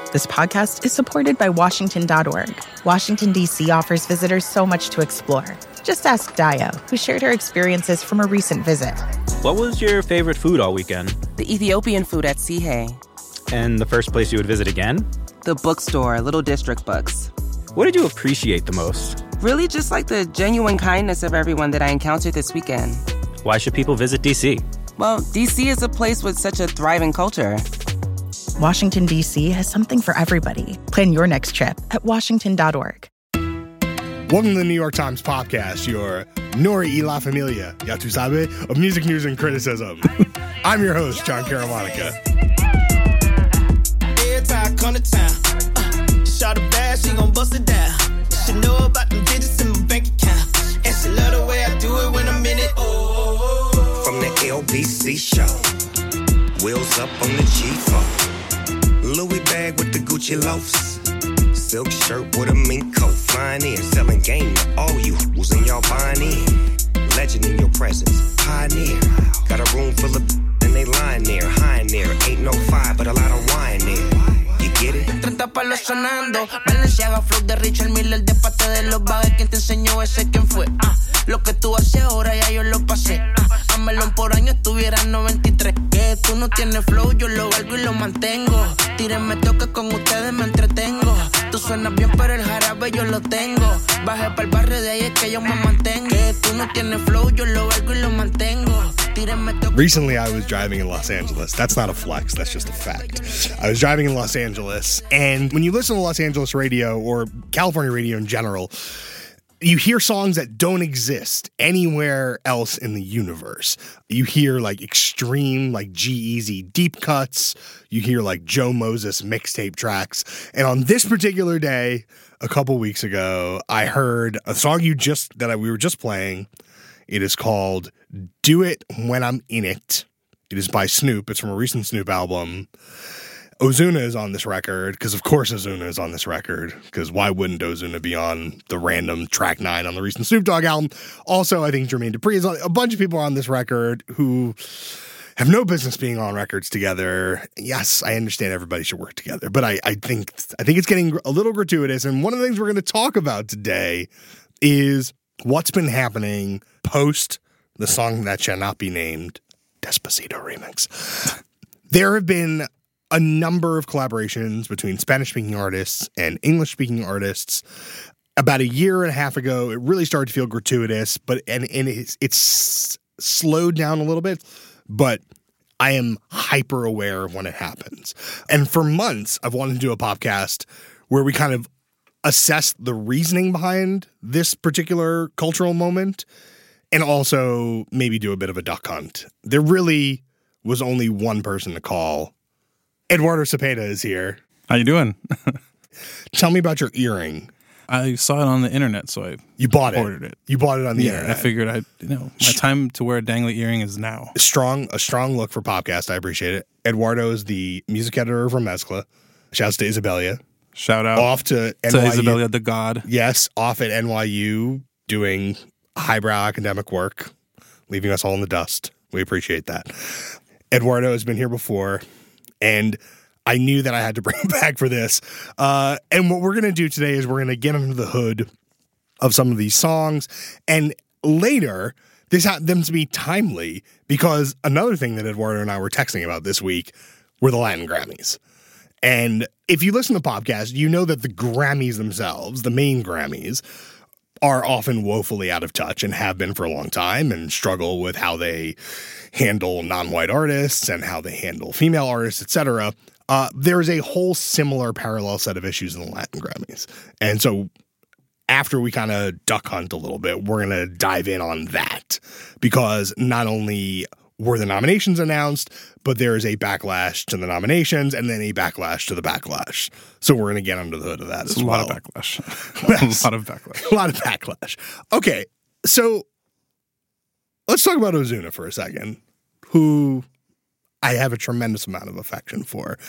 This podcast is supported by Washington.org. Washington, D.C. offers visitors so much to explore. Just ask Dayo, who shared her experiences from a recent visit. What was your favorite food all weekend? The Ethiopian food at Sihe. And the first place you would visit again? The bookstore, Little District Books. What did you appreciate the most? Really just like the genuine kindness of everyone that I encountered this weekend. Why should people visit D.C.? Well, D.C. is a place with such a thriving culture. Washington, D.C. has something for everybody. Plan your next trip at Washington.org. Welcome to the New York Times Podcast, your Nori y la Familia, ya tu sabe, of music news and criticism. I'm your host, John Caramonica. Every time I come to town, shot a bad, she gon' bust it down. She know about them digits in my bank account, and she love the way I do it when I'm in it. Oh. From the LBC show, wheels up on the G4, Louis bag with the Gucci loafs, silk shirt with a mink coat, flying in, selling game to all you who's in y'all buying in. Legend in your presence, pioneer. Got a room full of and they lying there, high in there. Ain't no fire, but a lot of wine there. You get it? 30 palos sonando, Balenciaga, flow de Richard Miller, de parte de los bagues. ¿Quién te enseñó ese? ¿Quién fue? Lo que tú haces ahora ya yo lo pasé. A melón por año estuviera 93. Que tú no tienes flow, yo lo valgo y lo mantengo. Tírenme toque, con ustedes me entretengo. Tú suenas bien, pero el jarabe yo lo tengo. Bajé pa'l barrio, de ahí es que yo me mantengo. Que tú no tienes flow, yo lo valgo y lo mantengo. Recently, I was driving in Los Angeles. That's not a flex, that's just a fact. I was driving in Los Angeles, and when you listen to Los Angeles radio, or California radio in general, you hear songs that don't exist anywhere else in the universe. You hear like extreme, like G-Eazy deep cuts. You hear like Joe Moses mixtape tracks. And on this particular day, a couple weeks ago, I heard a song we were just playing. It is called Do It When I'm In It. It is by Snoop. It's from a recent Snoop album. Ozuna is on this record, because of course Ozuna is on this record, because why wouldn't Ozuna be on the random track 9 on the recent Snoop Dogg album? Also, I think Jermaine Dupri is on. A bunch of people are on this record who have no business being on records together. Yes, I understand everybody should work together, but I think it's getting a little gratuitous, and one of the things we're going to talk about today is what's been happening post the song that shall not be named, Despacito remix. There have been a number of collaborations between Spanish-speaking artists and English-speaking artists. About a year and a half ago, it really started to feel gratuitous, but it's slowed down a little bit, but I am hyper aware of when it happens. And for months, I've wanted to do a podcast where we kind of assess the reasoning behind this particular cultural moment, and also maybe do a bit of a duck hunt. There really was only one person to call. Eduardo Cepeda is here. How you doing? Tell me about your earring. I saw it on the internet, so You bought it. Ordered it. You bought it on the internet. I figured my time to wear a dangly earring is now. A strong look for podcast. I appreciate it. Eduardo is the music editor from Mezcla. Shouts to Isabelia. Shout out off to NYU. To Isabelia the God. Yes, off at NYU doing highbrow academic work, leaving us all in the dust. We appreciate that. Eduardo has been here before, and I knew that I had to bring him back for this. And what we're going to do today is we're going to get under the hood of some of these songs, and later, this happens to be timely because another thing that Eduardo and I were texting about this week were the Latin Grammys. And if you listen to the podcast, you know that the Grammys themselves, the main Grammys, are often woefully out of touch and have been for a long time, and struggle with how they handle non-white artists and how they handle female artists, etc. There's a whole similar parallel set of issues in the Latin Grammys. And so after we kind of duck hunt a little bit, we're going to dive in on that, because not only were the nominations announced, but there is a backlash to the nominations and then a backlash to the backlash. So we're going to get under the hood of that as well. A lot of backlash. A lot of backlash. A lot of backlash. Okay, so let's talk about Ozuna for a second, who I have a tremendous amount of affection for.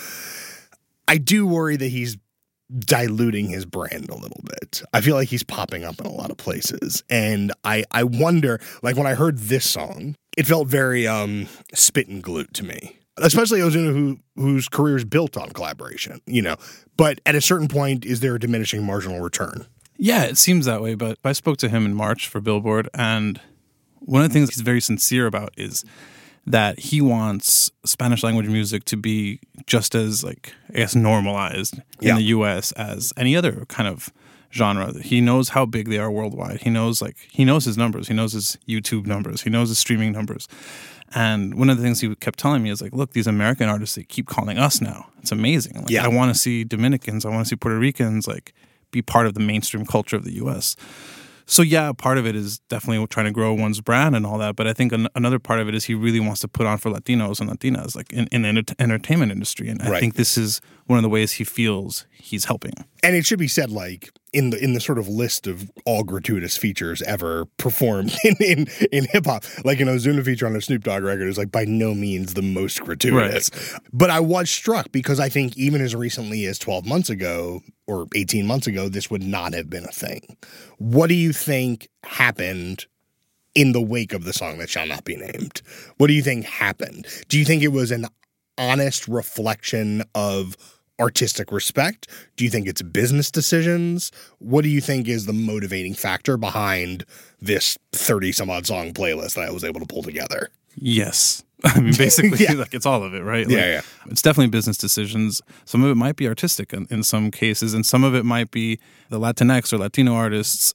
I do worry that he's diluting his brand a little bit. I feel like he's popping up in a lot of places. And I wonder, like when I heard this song, it felt very spit and glute to me. especially Ozuna, whose career is built on collaboration, But at a certain point, is there a diminishing marginal return? Yeah, it seems that way. But I spoke to him in March for Billboard, and one of the things he's very sincere about is that he wants Spanish language music to be just as, normalized in the U.S. as any other kind of genre. He knows how big they are worldwide. He knows his numbers. He knows his YouTube numbers. He knows his streaming numbers. And one of the things he kept telling me is look, these American artists, they keep calling us now. It's amazing. I want to see Dominicans. I want to see Puerto Ricans be part of the mainstream culture of the U.S. So yeah, part of it is definitely trying to grow one's brand and all that. But I think another part of it is he really wants to put on for Latinos and Latinas, in the entertainment industry. And I think this is one of the ways he feels he's helping. And it should be said, in the sort of list of all gratuitous features ever performed in hip hop, an Ozuna feature on a Snoop Dogg record is by no means the most gratuitous. Right. But I was struck because I think even as recently as 12 months ago or 18 months ago, this would not have been a thing. What do you think happened in the wake of the song that shall not be named? What do you think happened? Do you think it was an honest reflection of artistic respect? Do you think it's business decisions? What do you think is the motivating factor behind this 30-some-odd song playlist that I was able to pull together? Yes. I mean, basically, it's all of it, right? Yeah. It's definitely business decisions. Some of it might be artistic in some cases, and some of it might be the Latinx or Latino artists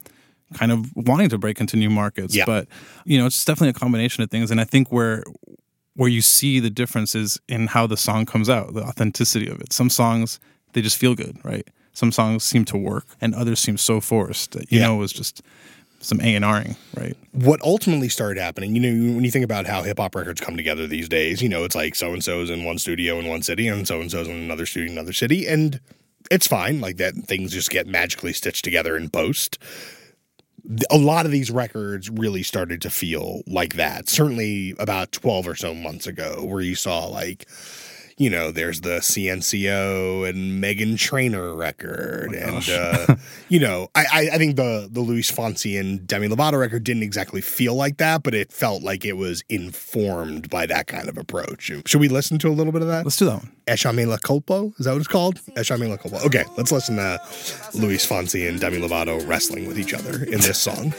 kind of wanting to break into new markets. Yeah. But, it's definitely a combination of things. And I think where you see the differences in how the song comes out, the authenticity of it. Some songs, they just feel good, right? Some songs seem to work, and others seem so forced that, it was just some A&Ring, right? What ultimately started happening, when you think about how hip-hop records come together these days, it's so-and-so's in one studio in one city and so-and-so's in another studio in another city, and it's fine. That things just get magically stitched together in post. A lot of these records really started to feel like that. Certainly about 12 or so months ago, where you saw there's the CNCO and Meghan Trainor record. I think the Luis Fonsi and Demi Lovato record didn't exactly feel like that, but it felt like it was informed by that kind of approach. Should we listen to a little bit of that? Let's do that one. Échame la culpa? Is that what it's called? Échame la culpa. Okay, let's listen to Luis Fonsi and Demi Lovato wrestling with each other in this song.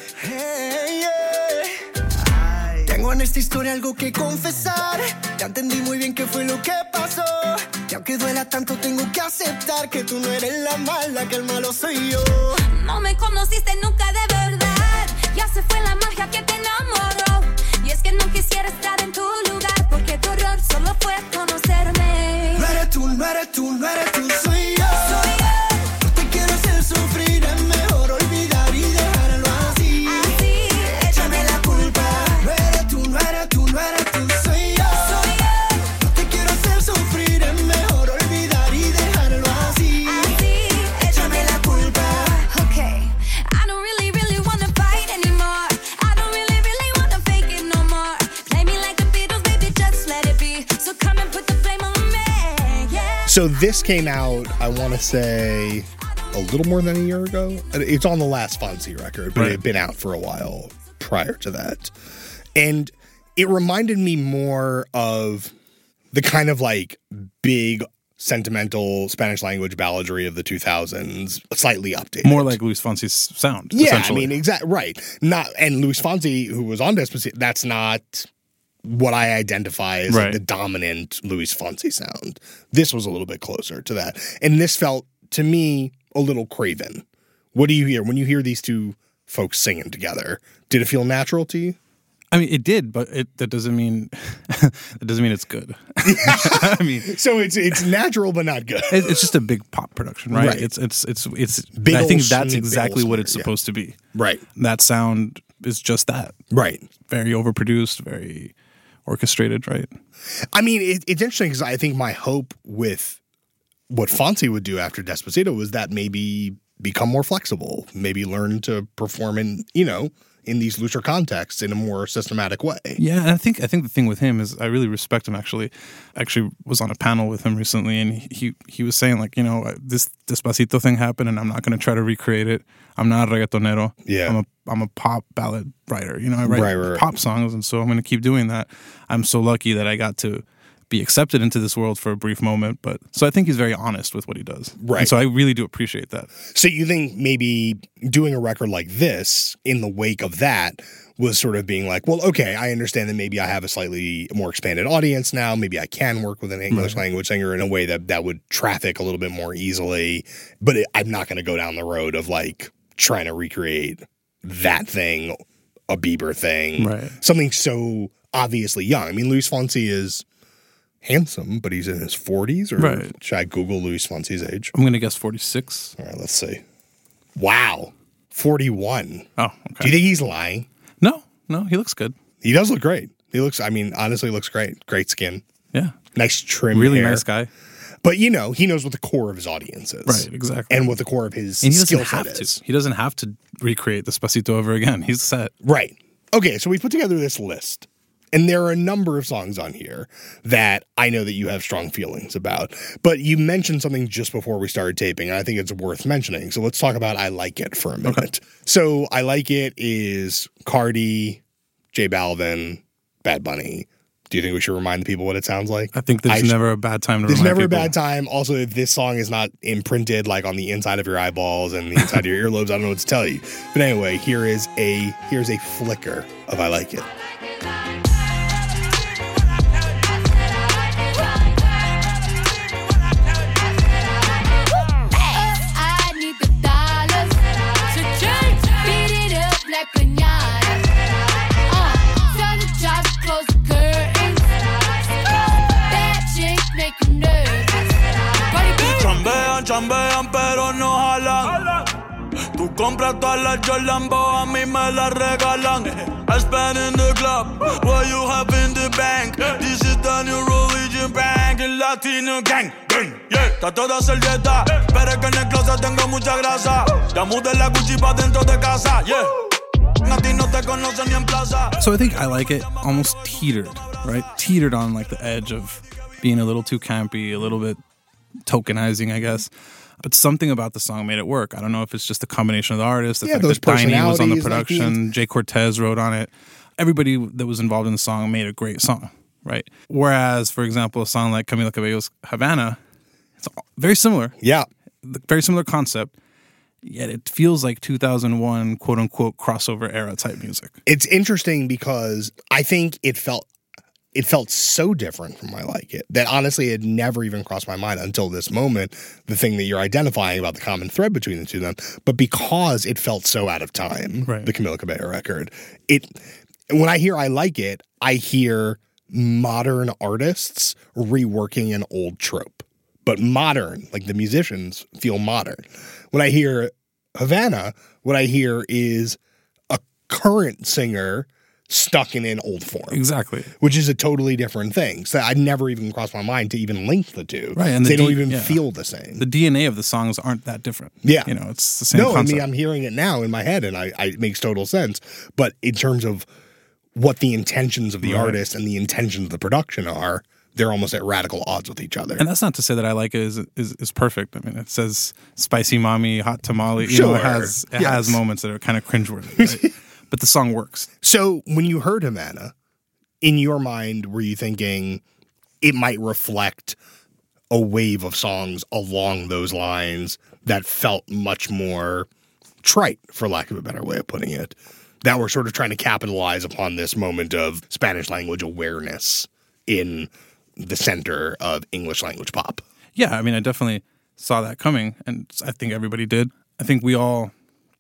Tengo en esta historia algo que confesar. Ya entendí muy bien qué fue lo que pasó. Y aunque duela tanto, tengo que aceptar que tú no eres la mala, que el malo soy yo. No me conociste nunca de verdad. Ya se fue la magia que te enamoró. Y es que no quisiera estar en tu lugar, porque tu error solo fue conocerme. No eres tú, no eres tú, no eres tú, soy yo. Soy yo. No te quiero hacer sufrir, es mejor olvidar y dejarlo así. Así, échame la culpa. No eres tú, no eres tú, no eres tú, soy yo. Soy yo. No te quiero hacer sufrir, es mejor olvidar y dejarlo así. Así, échame la culpa. Okay, I don't really, really wanna fight anymore. I don't really, really wanna fake it no more. Play me like the Beatles, baby, just let it be. So come and put the blame on me, yeah. So this came out, I want to say, a little more than a year ago. It's on the last Fonsi record, but it had been out for a while prior to that. And it reminded me more of the kind of big, sentimental Spanish language balladry of the 2000s, slightly updated. More like Luis Fonsi's sound. Yeah, I mean, right. And Luis Fonsi, who was on Despacito, that's not what I identify as the dominant Luis Fonsi sound. This was a little bit closer to that. And this felt, to me, a little craven. What do you hear when you hear these two folks singing together? Did it feel natural to you? I mean, it did, but that doesn't mean it's good. I mean, so it's natural but not good. It's just a big pop production, right? It's big. I think that's exactly what it's supposed to be. Right. That sound is just that. Right. Very overproduced, very orchestrated, right? I mean, it's interesting because I think my hope with what Fonsi would do after Despacito was that maybe become more flexible, maybe learn to perform in these looser contexts in a more systematic way. Yeah, and I think the thing with him is I really respect him. Actually was on a panel with him recently, and he was saying this Despacito thing happened, and I'm not going to try to recreate it. I'm not a reggaetonero. Yeah, I'm a pop ballad writer. I write pop songs, and so I'm going to keep doing that. I'm so lucky that I got to be accepted into this world for a brief moment. But so I think he's very honest with what he does. Right. And so I really do appreciate that. So you think maybe doing a record like this in the wake of that was sort of being like, well, okay, I understand that maybe I have a slightly more expanded audience now. Maybe I can work with an English language singer in a way that would traffic a little bit more easily. But I'm not going to go down the road of like trying to recreate that thing, a Bieber thing, something so obviously young. I mean, Luis Fonsi is handsome, but he's in his 40s. Or should I Google Luis Fonsi's age? I'm going to guess 46. All right, let's see. Wow, 41. Oh, okay. Do you think he's lying? No, he looks good. He does look great. He looks, I mean, honestly looks great. Great skin. Yeah. Nice trim really hair. Nice guy. But, you know, he knows what the core of his audience is. Right, exactly. And what the core of his skill set is. He doesn't have to recreate Despacito over again. He's set. Right. Okay, so we put together this list. And there are a number of songs on here that I know that you have strong feelings about. But you mentioned something just before we started taping, and I think it's worth mentioning. So let's talk about I Like It for a minute. Okay. So I Like It is Cardi, J Balvin, Bad Bunny. Do you think we should remind the people what it sounds like? I think there's never a bad time to There's remind never people. a bad time. Also, if this song is not imprinted like on the inside of your eyeballs and the inside of your earlobes, I don't know what to tell you. But anyway, here's a flicker of I Like It. Chambean pero no jalan. Tú compras todas las Jolambo, a mí me las regalan. I spend in the club, what you have in the bank. This is the new religion bank, el Latino gang. Yeah, trato de hacer dieta, pero es que en el closet tengo mucha grasa. Ya mudé la Gucci pa' dentro de casa, yeah. A ti no te conocen ni en plaza. So I think I Like It almost teetered, right? Teetered on like the edge of being a little too campy, a little bit tokenizing, I guess. But something about the song made it work. I don't know if it's just the combination of the artists, the fact that Tiny was on the production, like Jay Cortez wrote on it. Everybody that was involved in the song made a great song, right? Whereas, for example, a song like Camila Cabello's Havana, it's very similar. Yeah. Very similar concept, yet it feels like 2001 quote-unquote crossover era type music. It's interesting because I think it felt so different from I Like It that honestly it never even crossed my mind until this moment, the thing that you're identifying about the common thread between the two of them. But because it felt so out of time, the Camila Cabello record, when I hear I Like It, I hear modern artists reworking an old trope. But modern, like the musicians feel modern. When I hear Havana, what I hear is a current singer stuck in an old form. Exactly. Which is a totally different thing. So I never even crossed my mind to even link the two. Right. And they don't even feel the same. The DNA of the songs aren't that different. Yeah. You know, it's the same concept. I mean, I'm hearing it now in my head and it makes total sense. But in terms of what the intentions of the artist and the intentions of the production are, they're almost at radical odds with each other. And that's not to say that I Like It is perfect. I mean, it says spicy mommy, hot tamale. You know, it has moments that are kind of cringeworthy, right? But the song works. So when you heard Havana, in your mind, were you thinking it might reflect a wave of songs along those lines that felt much more trite, for lack of a better way of putting it, that were sort of trying to capitalize upon this moment of Spanish language awareness in the center of English language pop? Yeah, I mean, I definitely saw that coming, and I think everybody did. I think we all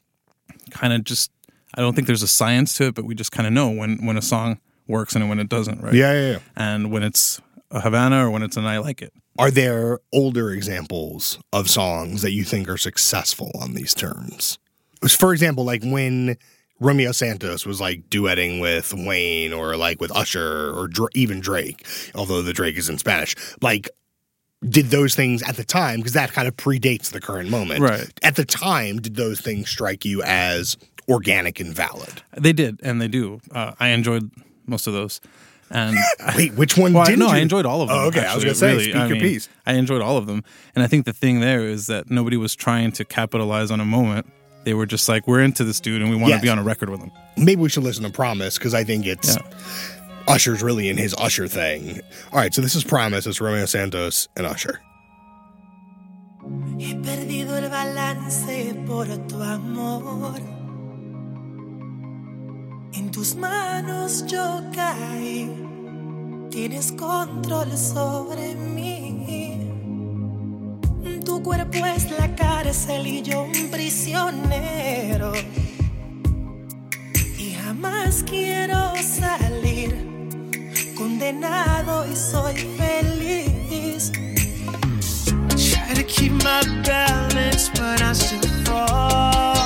kind of just, I don't think there's a science to it, but we just kind of know when a song works and when it doesn't, right? Yeah. And when it's a Havana or when it's an I Like It. Are there older examples of songs that you think are successful on these terms? For example, like when Romeo Santos was like duetting with Wayne or like with Usher or even Drake, although the Drake is in Spanish, like did those things at the time, because that kind of predates the current moment. Right. At the time, did those things strike you as organic and valid? They did, and they do. I enjoyed most of those. And wait, which one didn't you? I enjoyed all of them. Oh, okay. Actually. I was going to say, really, speak your piece. I enjoyed all of them. And I think the thing there is that nobody was trying to capitalize on a moment. They were just like, we're into this dude and we want to be on a record with him. Maybe we should listen to Promise, because I think it's Usher's really in his Usher thing. All right, so this is Promise. It's Romeo Santos and Usher. He perdido el balance por tu amor. En tus manos yo caí. Tienes control sobre mí. Tu cuerpo es la cárcel y yo un prisionero. Y jamás quiero salir. Condenado y soy feliz. Try to keep my balance, but I still fall.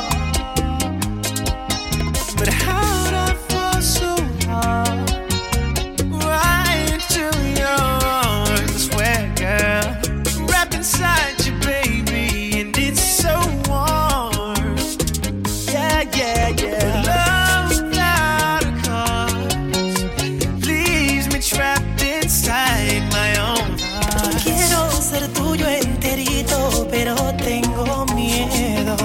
But how'd I fall so hard? Right into your arms, where, girl, wrapped inside you, baby, and it's so warm. Yeah, yeah, yeah. But love without a cause leaves me trapped inside my own heart. Quiero ser tuyo enterito, pero tengo miedo.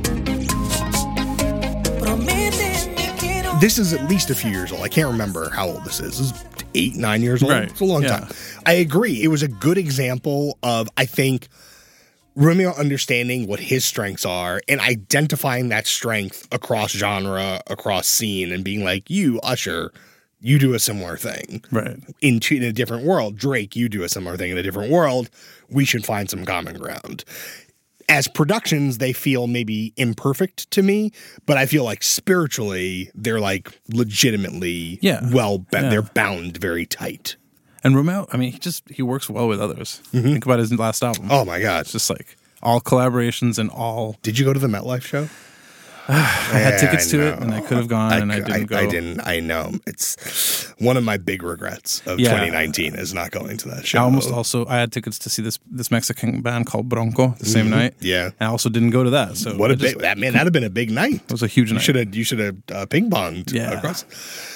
This is at least a few years old. I can't remember how old this is. This is 8, 9 years old. Right. It's a long time. I agree. It was a good example of, I think, Romeo understanding what his strengths are and identifying that strength across genre, across scene, and being like, you, Usher, you do a similar thing. Right. In a different world. Drake, you do a similar thing in a different world. We should find some common ground. As productions, they feel maybe imperfect to me, but I feel like spiritually, they're like legitimately they're bound very tight. And Romeo, I mean, he works well with others. Mm-hmm. Think about his last album. Oh my God. It's just like all collaborations and all. Did you go to the MetLife show? I had tickets to it and I could have gone and I didn't go. I didn't. I know. It's one of my big regrets of 2019 is not going to that show. I had tickets to see this Mexican band called Bronco the same night. Yeah. And I also didn't go to that. So that'd have been a big night. It was a huge night. You should have ping ponged across.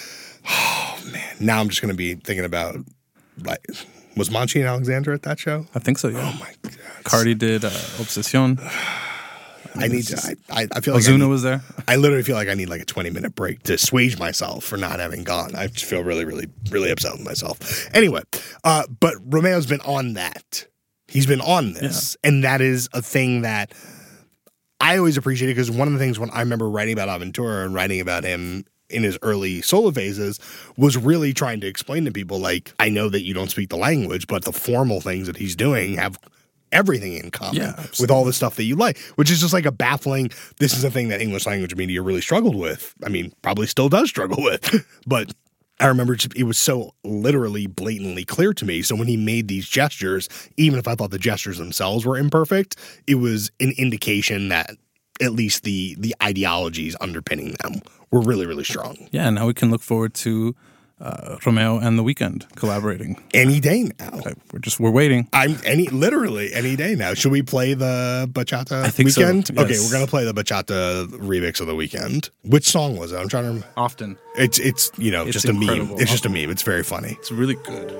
Oh man. Now I'm just going to be thinking about like, was Monchi and Alexandra at that show? I think so, yeah. Oh my God. Cardi did Obsession. I feel like Ozuna was there. I literally feel like I need like a 20-minute break to assuage myself for not having gone. I just feel really, really, really upset with myself. Anyway, but Romeo's been on that. He's been on this. Yeah. And that is a thing that I always appreciated because one of the things when I remember writing about Aventura and writing about him in his early solo phases was really trying to explain to people, like, I know that you don't speak the language, but the formal things that he's doing have everything in common with all the stuff that you like, which is just like a baffling, this is a thing that English language media really struggled with. I mean, probably still does struggle with, but I remember it was so literally blatantly clear to me. So when he made these gestures, even if I thought the gestures themselves were imperfect, it was an indication that at least the ideologies underpinning them were really, really strong. Yeah, now we can look forward to Romeo and The Weeknd collaborating any day now. We're waiting. Literally any day now. Should we play the Bachata I think Weekend? So, yes. Okay, we're gonna play the Bachata remix of The Weeknd. Which song was it? I'm trying to remember. Often. It's just incredible. A meme. It's just a meme. It's very funny. It's really good.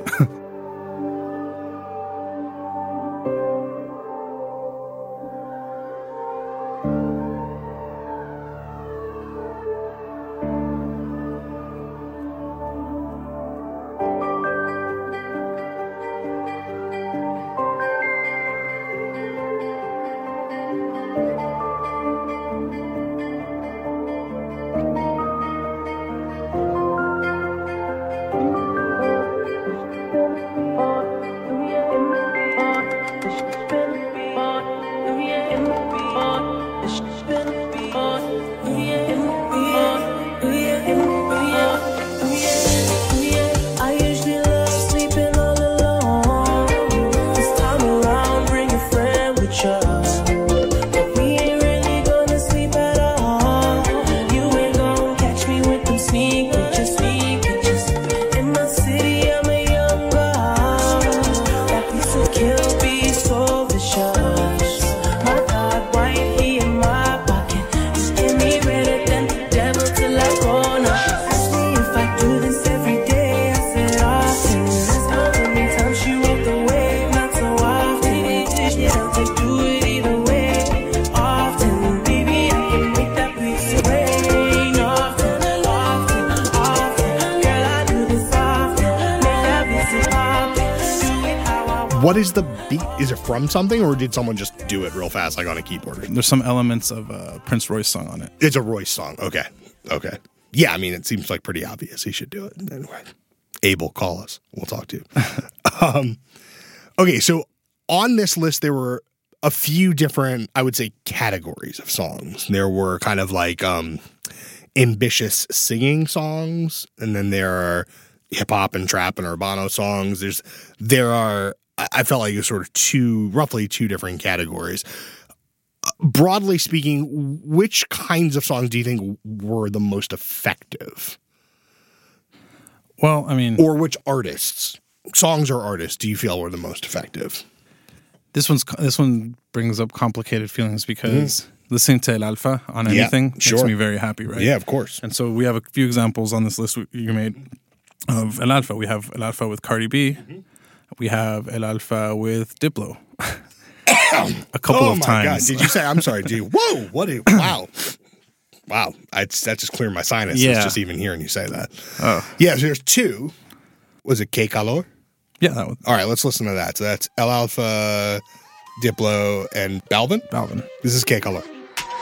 What is the beat? Is it from something, or did someone just do it real fast, like on a keyboard? There's some elements of a Prince Royce song on it. It's a Royce song. Okay. Yeah, I mean, it seems like pretty obvious. He should do it. Anyway, Abel, call us. We'll talk to you. Okay, so on this list, there were a few different, I would say, categories of songs. There were kind of like ambitious singing songs, and then there are hip hop and trap and urbano songs. There are, I felt like it was sort of roughly two different categories. Broadly speaking, which kinds of songs do you think were the most effective? Well, I mean, or which songs or artists do you feel were the most effective? This one brings up complicated feelings because listening to El Alfa on anything makes me very happy, right? Yeah, of course. And so we have a few examples on this list you made of El Alfa. We have El Alfa with Cardi B. We have El Alfa with Diplo. A couple of times. Oh my God! Did you say? I'm sorry, dude. Whoa! Wow! Wow! That just cleared my sinuses just even hearing you say that. Oh. Yeah. So there's two. Was it Que Calor? Yeah, that one. All right, let's listen to that. So that's El Alfa, Diplo, and Balvin. This is Que Calor.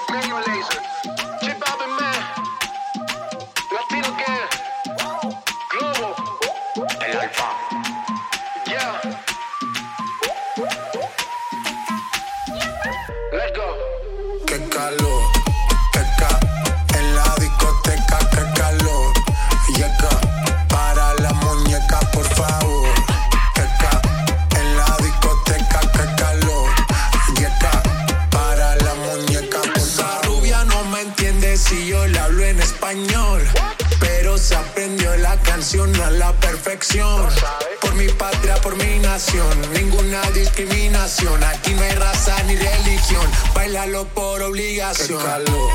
Pero se aprendió la canción a la perfección. Por mi patria, por mi nación, ninguna discriminación. Aquí no hay raza ni religión, bailalo por obligación. Qué calor.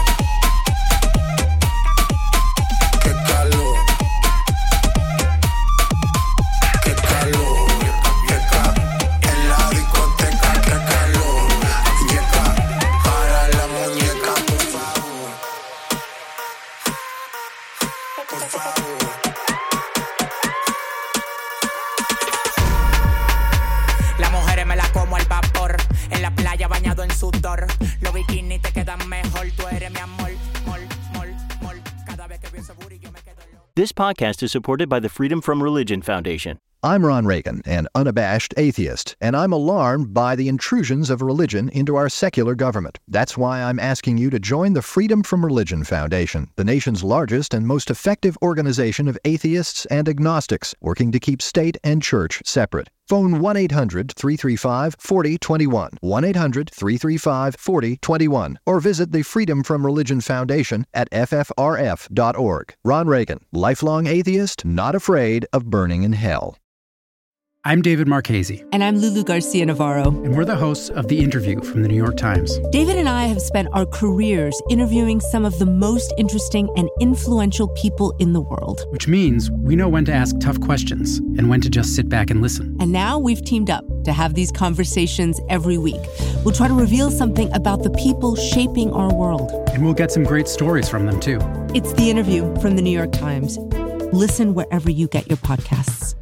Qué calor. Qué calor. En la discoteca, qué calor. Llega para la muñeca, por favor. Por favor. Las mujeres me las como al vapor. En la playa bañado en sudor. Los bikinis te quedan mejor. Tú eres mi amor. Cada vez que veo ese booty yo me quedo loco. This podcast is supported by the Freedom From Religion Foundation. I'm Ron Reagan, an unabashed atheist, and I'm alarmed by the intrusions of religion into our secular government. That's why I'm asking you to join the Freedom From Religion Foundation, the nation's largest and most effective organization of atheists and agnostics, working to keep state and church separate. Phone 1-800-335-4021, 1-800-335-4021, or visit the Freedom From Religion Foundation at ffrf.org. Ron Reagan, lifelong atheist, not afraid of burning in hell. I'm David Marchese. And I'm Lulu Garcia Navarro. And we're the hosts of The Interview from the New York Times. David and I have spent our careers interviewing some of the most interesting and influential people in the world. Which means we know when to ask tough questions and when to just sit back and listen. And now we've teamed up to have these conversations every week. We'll try to reveal something about the people shaping our world. And we'll get some great stories from them, too. It's The Interview from the New York Times. Listen wherever you get your podcasts.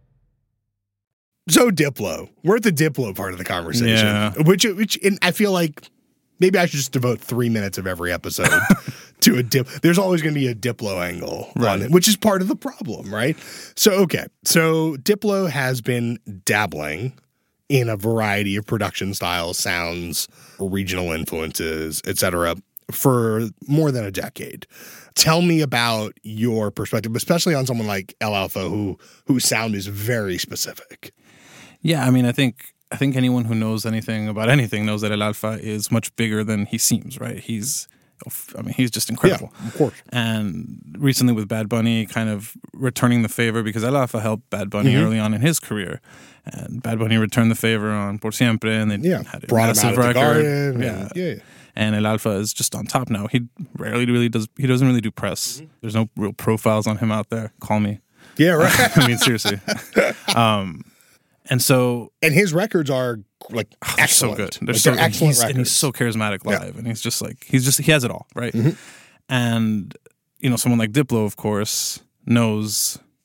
So Diplo, we're at the Diplo part of the conversation, which and I feel like maybe I should just devote 3 minutes of every episode to a Diplo. There's always going to be a Diplo angle on it, which is part of the problem, right? So Diplo has been dabbling in a variety of production styles, sounds, regional influences, etc., for more than a decade. Tell me about your perspective, especially on someone like El Alfa, whose sound is very specific. Yeah, I mean, I think anyone who knows anything about anything knows that El Alfa is much bigger than he seems, right? He's just incredible. Yeah, of course. And recently with Bad Bunny kind of returning the favor, because El Alfa helped Bad Bunny early on in his career. And Bad Bunny returned the favor on Por Siempre, and they had a brought massive him out of the record. Garden. And El Alfa is just on top now. He doesn't really do press. There's no real profiles on him out there. Call me. Yeah, right. I mean, seriously. And his records are like excellent. So good. They're excellent records. And he's so charismatic live, and he has it all, right? And someone like Diplo, of course, knows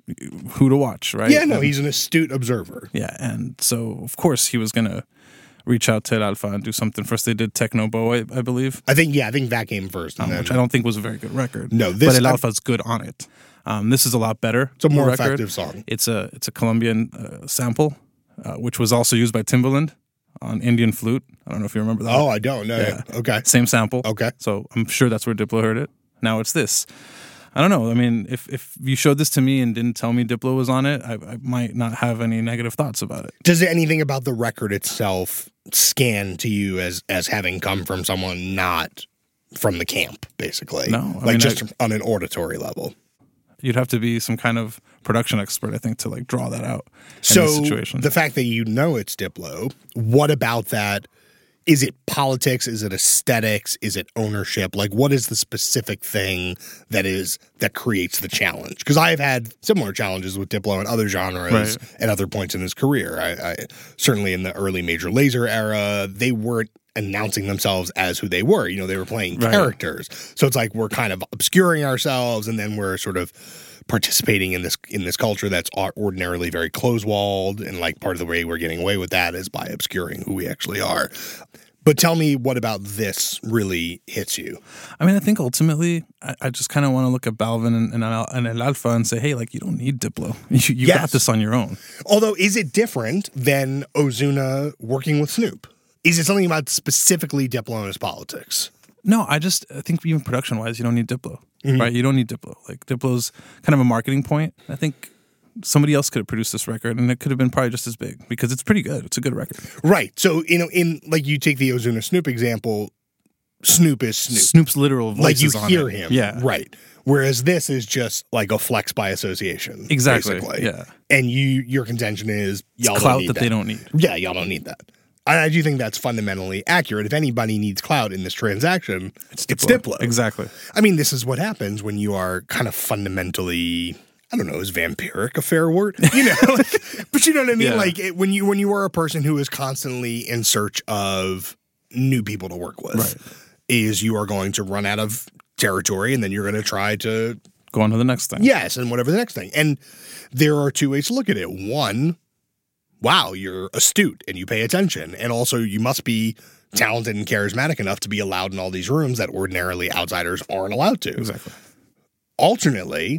who to watch, right? Yeah, no, And- he's an astute observer. Yeah, and so of course he was gonna reach out to El Alfa and do something. First they did Techno Bo, I believe. I think that came first. And then, which I don't think was a very good record. No, but El Alfa's good on it. This is a lot better. It's a more record. effective song. It's a Colombian sample, which was also used by Timbaland on Indian Flute. I don't know if you remember that. Oh, I don't know. Yeah. Okay. Same sample. Okay. So I'm sure that's where Diplo heard it. Now it's this. I don't know. I mean, if you showed this to me and didn't tell me Diplo was on it, I might not have any negative thoughts about it. Does anything about the record itself scan to you as having come from someone not from the camp, basically? No. I like mean, just on an auditory level. You'd have to be some kind of production expert, I think, to like draw that out in So this situation. the fact that you know it's Diplo, what about that? Is it politics? Is it aesthetics? Is it ownership? Like, what is the specific thing that creates the challenge? Because I have had similar challenges with Diplo in other genres Right. at other points in his career. I certainly in the early Major Lazer era, they weren't announcing themselves as who they were. You know, they were playing Right. characters. So it's like we're kind of obscuring ourselves, and then we're sort of participating in this culture that's ordinarily very close-walled, and like part of the way we're getting away with that is by obscuring who we actually are. But tell me, what about this really hits you? I mean, I think ultimately, I just kind of want to look at Balvin and El Alfa and say, hey, like, you don't need Diplo. You Yes. got this on your own. Although, is it different than Ozuna working with Snoop? Is it something about specifically Diplo and his politics? No, I think even production-wise, you don't need Diplo, Mhm. right? You don't need Diplo. Like, Diplo's kind of a marketing point. I think somebody else could have produced this record, and it could have been probably just as big because it's pretty good. It's a good record. Right. So, in like you take the Ozuna Snoop example, Snoop is Snoop. Snoop's literal voice Like you is on hear it. him. Yeah. Right. Whereas this is just like a flex by association. Exactly. Basically. Yeah. And your contention is y'all clout don't need that they don't need. Yeah, y'all don't need that. I do think that's fundamentally accurate. If anybody needs clout in this transaction, it's Diplo. Exactly. I mean, this is what happens when you are kind of fundamentally, I don't know, is vampiric a fair word? You know, but you know what I mean? Yeah. Like when you are a person who is constantly in search of new people to work with, is you are going to run out of territory, and then you're going to try to go on to the next thing. Yes, and whatever the next thing. And there are two ways to look at it. One, wow, you're astute and you pay attention. And also you must be talented and charismatic enough to be allowed in all these rooms that ordinarily outsiders aren't allowed to. Exactly. Alternately,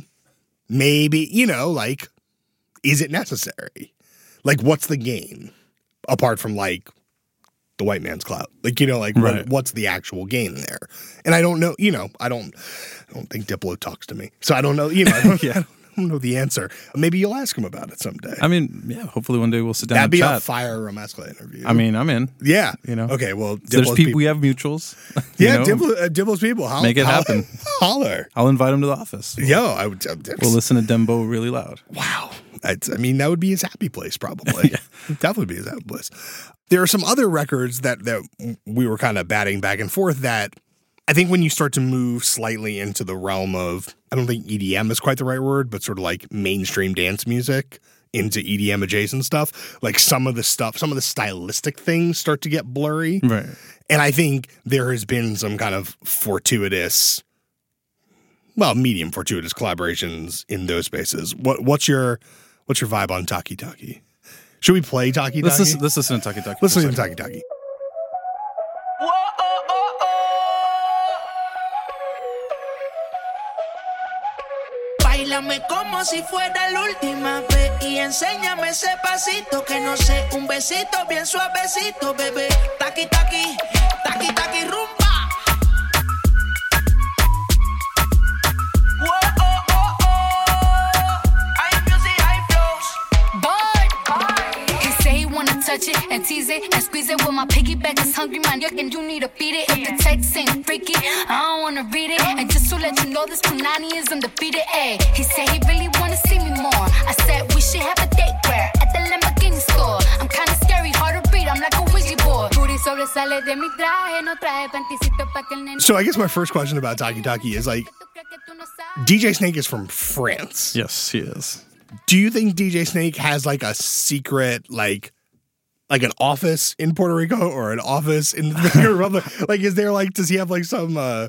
maybe, like, is it necessary? Like, what's the gain? Apart from, like, the white man's clout. Like, Right. what's the actual gain there? And I don't know, I don't think Diplo talks to me. So I don't know, I don't know the answer. Maybe you'll ask him about it someday. I mean, yeah, hopefully one day we'll sit down That'd and be chat. a fire Ramescla interview. I mean, I'm in. Yeah. You know? Okay, well, There's Diplo's people, we have mutuals. you Yeah, know? Diplo's people. Make it happen. Holler. I'll invite him to the office. Yo, I would. We'll listen to Dembo really loud. Wow. I mean, that would be his happy place, probably. Definitely be his happy place. There are some other records that we were kind of batting back and forth that I think when you start to move slightly into the realm of, I don't think EDM is quite the right word, but sort of like mainstream dance music into EDM adjacent stuff, like some of the stylistic things start to get blurry. Right. And I think there has been some kind of medium fortuitous collaborations in those spaces. What's your vibe on Taki Taki? Should we play Taki Taki? Let's listen to Taki Taki. Let's listen to Taki Taki. Báilame como si fuera la última vez y enséñame ese pasito que no sé, un besito bien suavecito, bebé. Taki taki, taki taki rumba. He say he wanna touch it and tease it and squeeze it. Well, my piggyback is hungry, man. And you need to feed it. If the text ain't freaky, I don't wanna read it. And just to let you know, this Punani is undefeated. Ay, he said he really wanna see me more. I said we should have a date where at the Lamborghini store. I'm kinda scary, hard to read. I'm like a Ouija board. Booty sobresale de mi traje, no traje panticito pa que el nene. So I guess my first question about Taki Taki is like, DJ Snake is from France. Yes, he is. Do you think DJ Snake has like a secret, like an office in Puerto Rico or an office in the Dominican Republic? Like, is there like, does he have like some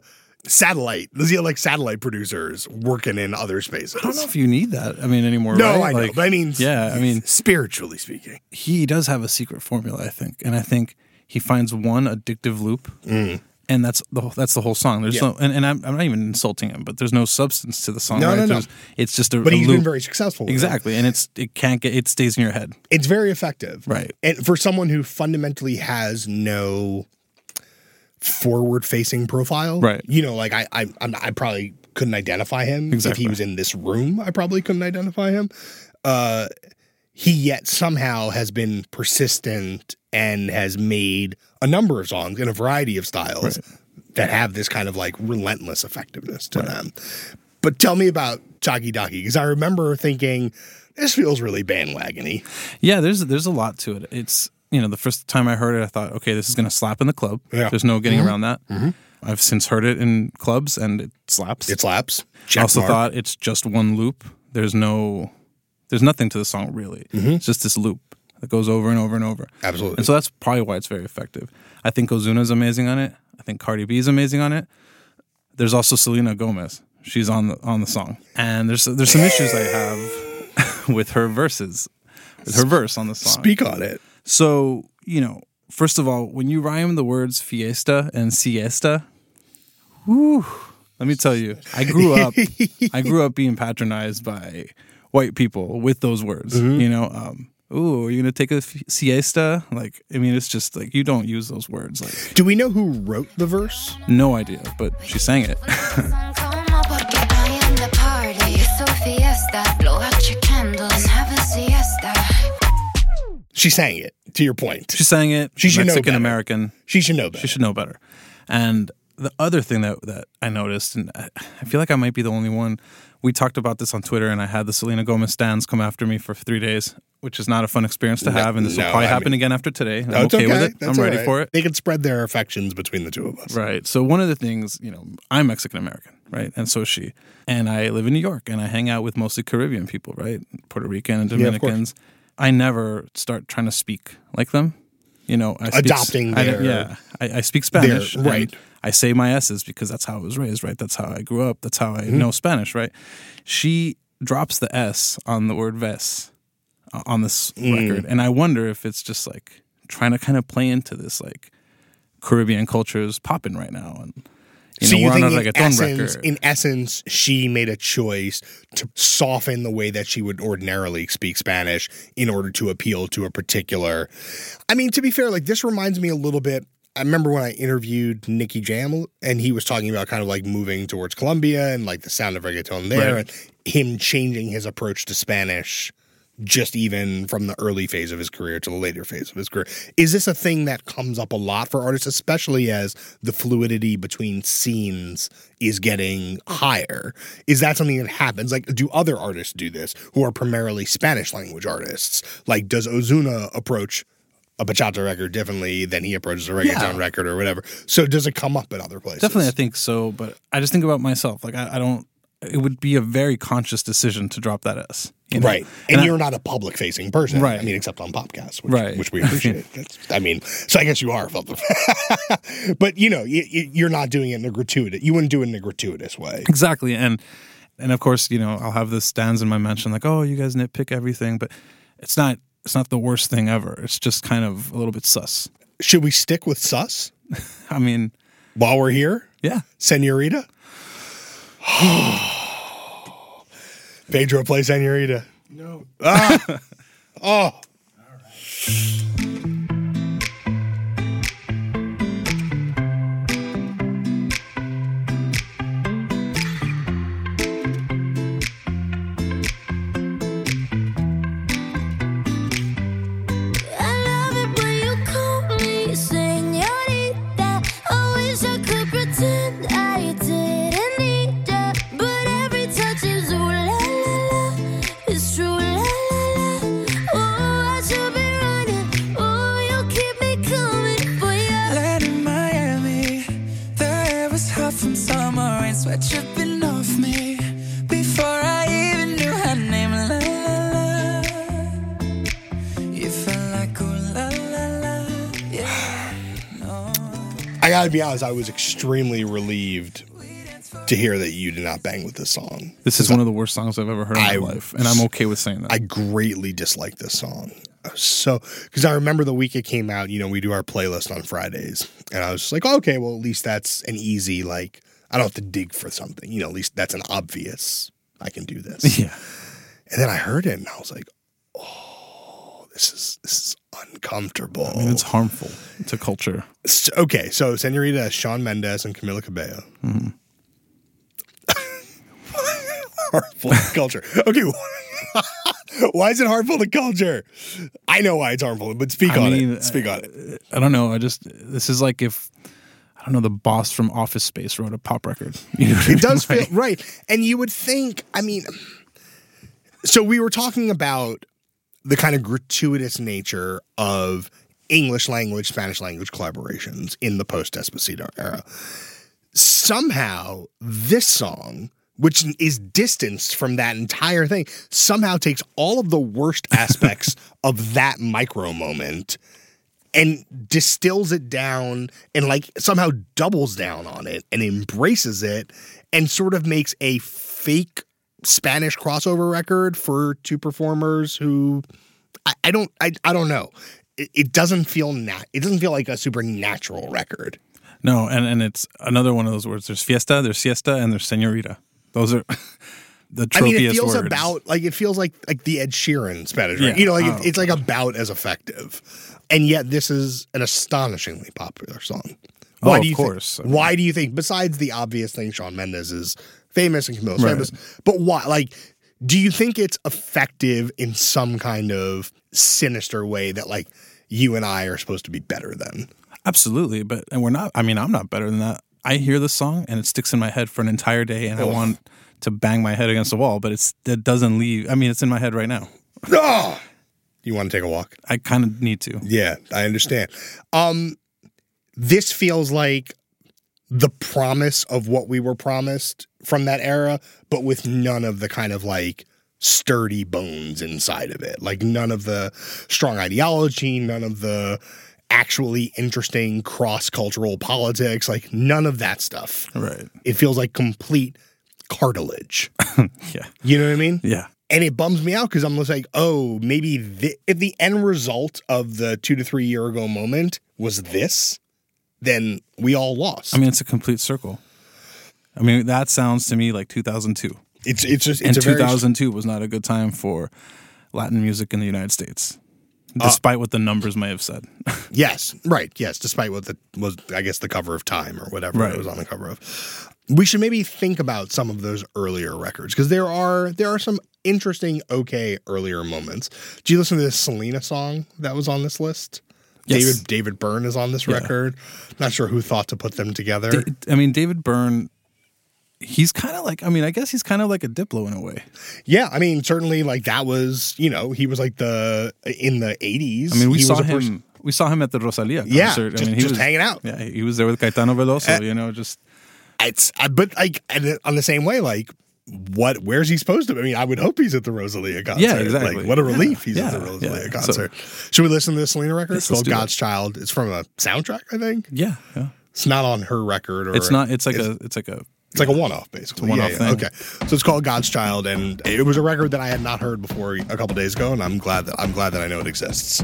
satellite. Does he have like satellite producers working in other spaces? I don't know if you need that. I mean, anymore. No, right? I know. But I mean, yeah. I mean, spiritually speaking, he does have a secret formula, I think, and I think he finds one addictive loop, and that's the whole song. There's no, and I'm not even insulting him, but there's no substance to the song. No, right? no. It's just a. But he's loop. been very successful. With exactly, it. and it stays in your head. It's very effective, right? And for someone who fundamentally has no forward-facing profile, right? You know, like I probably couldn't identify him if he was in this room. I probably couldn't identify him. He yet somehow has been persistent and has made a number of songs in a variety of styles that have this kind of like relentless effectiveness to them. But tell me about Chalky Donkey, because I remember thinking this feels really bandwagony. Yeah, there's a lot to it. It's, you know, the first time I heard it, I thought, okay, this is going to slap in the club. Yeah. There's no getting around that. I've since heard it in clubs, and it slaps. It slaps. I also thought it's just one loop. There's nothing to the song, really. It's just this loop that goes over and over and over. Absolutely. And so that's probably why it's very effective. I think Ozuna's amazing on it. I think Cardi B is amazing on it. There's also Selena Gomez. She's on the song. And there's some issues I have with her verses. With her verse on the song. Speak on it. So, you know, first of all, when you rhyme the words fiesta and siesta, whew, let me tell you, I grew up being patronized by white people with those words. You know, ooh, are you gonna take a siesta? Like, I mean, it's just like you don't use those words. Like, do we know who wrote the verse? No idea, but she sang it. She sang it, to your point. She sang it. She should know Mexican better. American. She should know better. She should know better. And the other thing that I noticed, and I feel like I might be the only one, we talked about this on Twitter, and I had the Selena Gomez stans come after me for 3 days, which is not a fun experience to have, and this will probably happen again after today. I'm okay with it. I'm ready for it. They can spread their affections between the two of us. Right. So one of the things, you know, I'm Mexican American, right? And so is she. And I live in New York, and I hang out with mostly Caribbean people, right? Puerto Rican and Dominicans. I never start trying to speak like them. You know, I speak Spanish. Right. I say my S's because that's how I was raised, right? That's how I grew up. That's how I know Spanish, right? She drops the S on the word ves on this record. And I wonder if it's just like trying to kind of play into this like Caribbean culture is popping right now. And so you think record. In essence, she made a choice to soften the way that she would ordinarily speak Spanish in order to appeal to a particular... I mean, to be fair, like this reminds me a little bit... I remember when I interviewed Nicky Jam, and he was talking about kind of like moving towards Colombia and like the sound of reggaeton there, and him changing his approach to Spanish just even from the early phase of his career to the later phase of his career. Is this a thing that comes up a lot for artists, especially as the fluidity between scenes is getting higher? Is that something that happens? Like, do other artists do this who are primarily Spanish language artists? Like, does Ozuna approach a bachata record differently than he approaches a reggaeton record or whatever? So does it come up in other places? Definitely, I think so. But I just think about myself. Like, I don't... It would be a very conscious decision to drop that S. You know? Right. And you're not a public-facing person. Right. I mean, except on podcasts, which we appreciate. So I guess you are. But, you know, you're not doing it in a gratuitous... You wouldn't do it in a gratuitous way. Exactly. And of course, you know, I'll have the stands in my mention like, oh, you guys nitpick everything. But it's not the worst thing ever. It's just kind of a little bit sus. Should we stick with sus? I mean... While we're here? Yeah. Senorita? Pedro play Senorita. No. Ah. Oh. All right. Tripping off me before I even knew her name. La la la. You felt like oh la la la. Yeah. No. I gotta be honest, I was extremely relieved to hear that you did not bang with this song. This is one of the worst songs I've ever heard in my life, and I'm okay with saying that. I greatly dislike this song. So, because I remember the week it came out, you know, we do our playlist on Fridays, and I was just like, okay, well, at least that's an easy, like, I don't have to dig for something, you know, at least that's an obvious, I can do this. Yeah. And then I heard it, and I was like, oh, this is uncomfortable. I mean, it's harmful to culture. Okay, so Senorita, Shawn Mendes, and Camila Cabello. Mm-hmm. Harmful to culture. Okay, why is it harmful to culture? I know why it's harmful, but speak on it. Speak on it. I don't know. This is like if, I don't know, the boss from Office Space wrote a pop record. You know it does feel right. And you would think, I mean, so we were talking about the kind of gratuitous nature of English language, Spanish language collaborations in the post-Despacito era. Somehow, this song, which is distanced from that entire thing, somehow takes all of the worst aspects of that micro moment and distills it down and like somehow doubles down on it and embraces it and sort of makes a fake Spanish crossover record for two performers who I don't know. It doesn't feel it doesn't feel like a supernatural record. No, and it's another one of those words. There's fiesta, there's siesta, and there's señorita. Those are the tropiest words. I mean, it feels it feels like the Ed Sheeran Spanish, right? You know, like it's like about as effective. And yet this is an astonishingly popular song. Why do you think? Why do you think, besides the obvious thing, Shawn Mendes is famous and Camila's famous, but why? Like, do you think it's effective in some kind of sinister way that like you and I are supposed to be better than? Absolutely, and we're not. I mean, I'm not better than that. I hear the song and it sticks in my head for an entire day, and I want to bang my head against the wall, but it doesn't leave. I mean, it's in my head right now. Oh! You want to take a walk? I kind of need to. Yeah, I understand. This feels like the promise of what we were promised from that era, but with none of the kind of like sturdy bones inside of it. Like none of the strong ideology, none of the actually interesting cross-cultural politics, like none of that stuff. Right. It feels like complete cartilage. Yeah. You know what I mean? Yeah. And it bums me out because I'm just like, oh, maybe if the end result of the 2 to 3 year ago moment was this, then we all lost. I mean, it's a complete circle. I mean, that sounds to me like 2002. It's 2002 was not a good time for Latin music in the United States, despite what the numbers may have said. Yes, right. Yes, despite what was, I guess, the cover of Time or whatever it was on the cover of. We should maybe think about some of those earlier records because there are some interesting, okay, earlier moments. Did you listen to this Selena song that was on this list? Yes. David Byrne is on this record. Not sure who thought to put them together. I mean, David Byrne, he's kind of like, I mean, I guess he's kind of like a Diplo in a way. Yeah, I mean, certainly like that was, you know, he was like in the 80s. I mean, we saw him at the Rosalia concert. Yeah, I mean, he was hanging out. Yeah, he was there with Caetano Veloso, you know, just... But like on the same way, like where's he supposed to be? I mean, I would hope he's at the Rosalia concert. Yeah, exactly. Like, what a relief he's at the Rosalia concert. Should we listen to the Selena record? It's called God's Child. It's from a soundtrack, I think. Yeah. It's not on her record, or it's not. It's like a one-off, basically. It's a one-off thing. Okay, so it's called God's Child, and it was a record that I had not heard before a couple days ago, and I'm glad that I know it exists.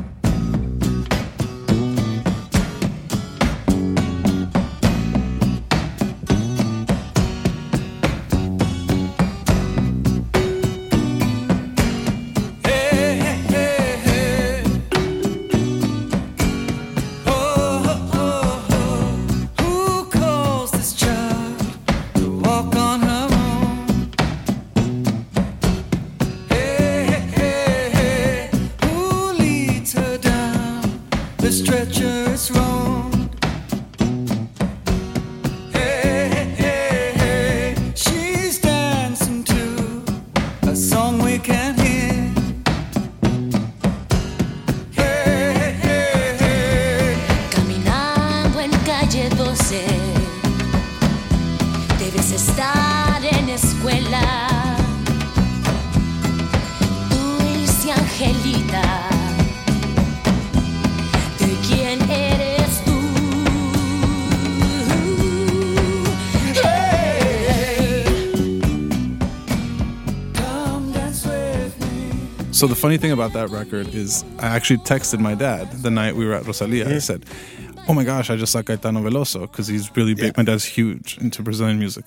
So the funny thing about that record is I actually texted my dad the night we were at Rosalia. I said, oh my gosh, I just saw Caetano Veloso because he's really big. My dad's huge into Brazilian music.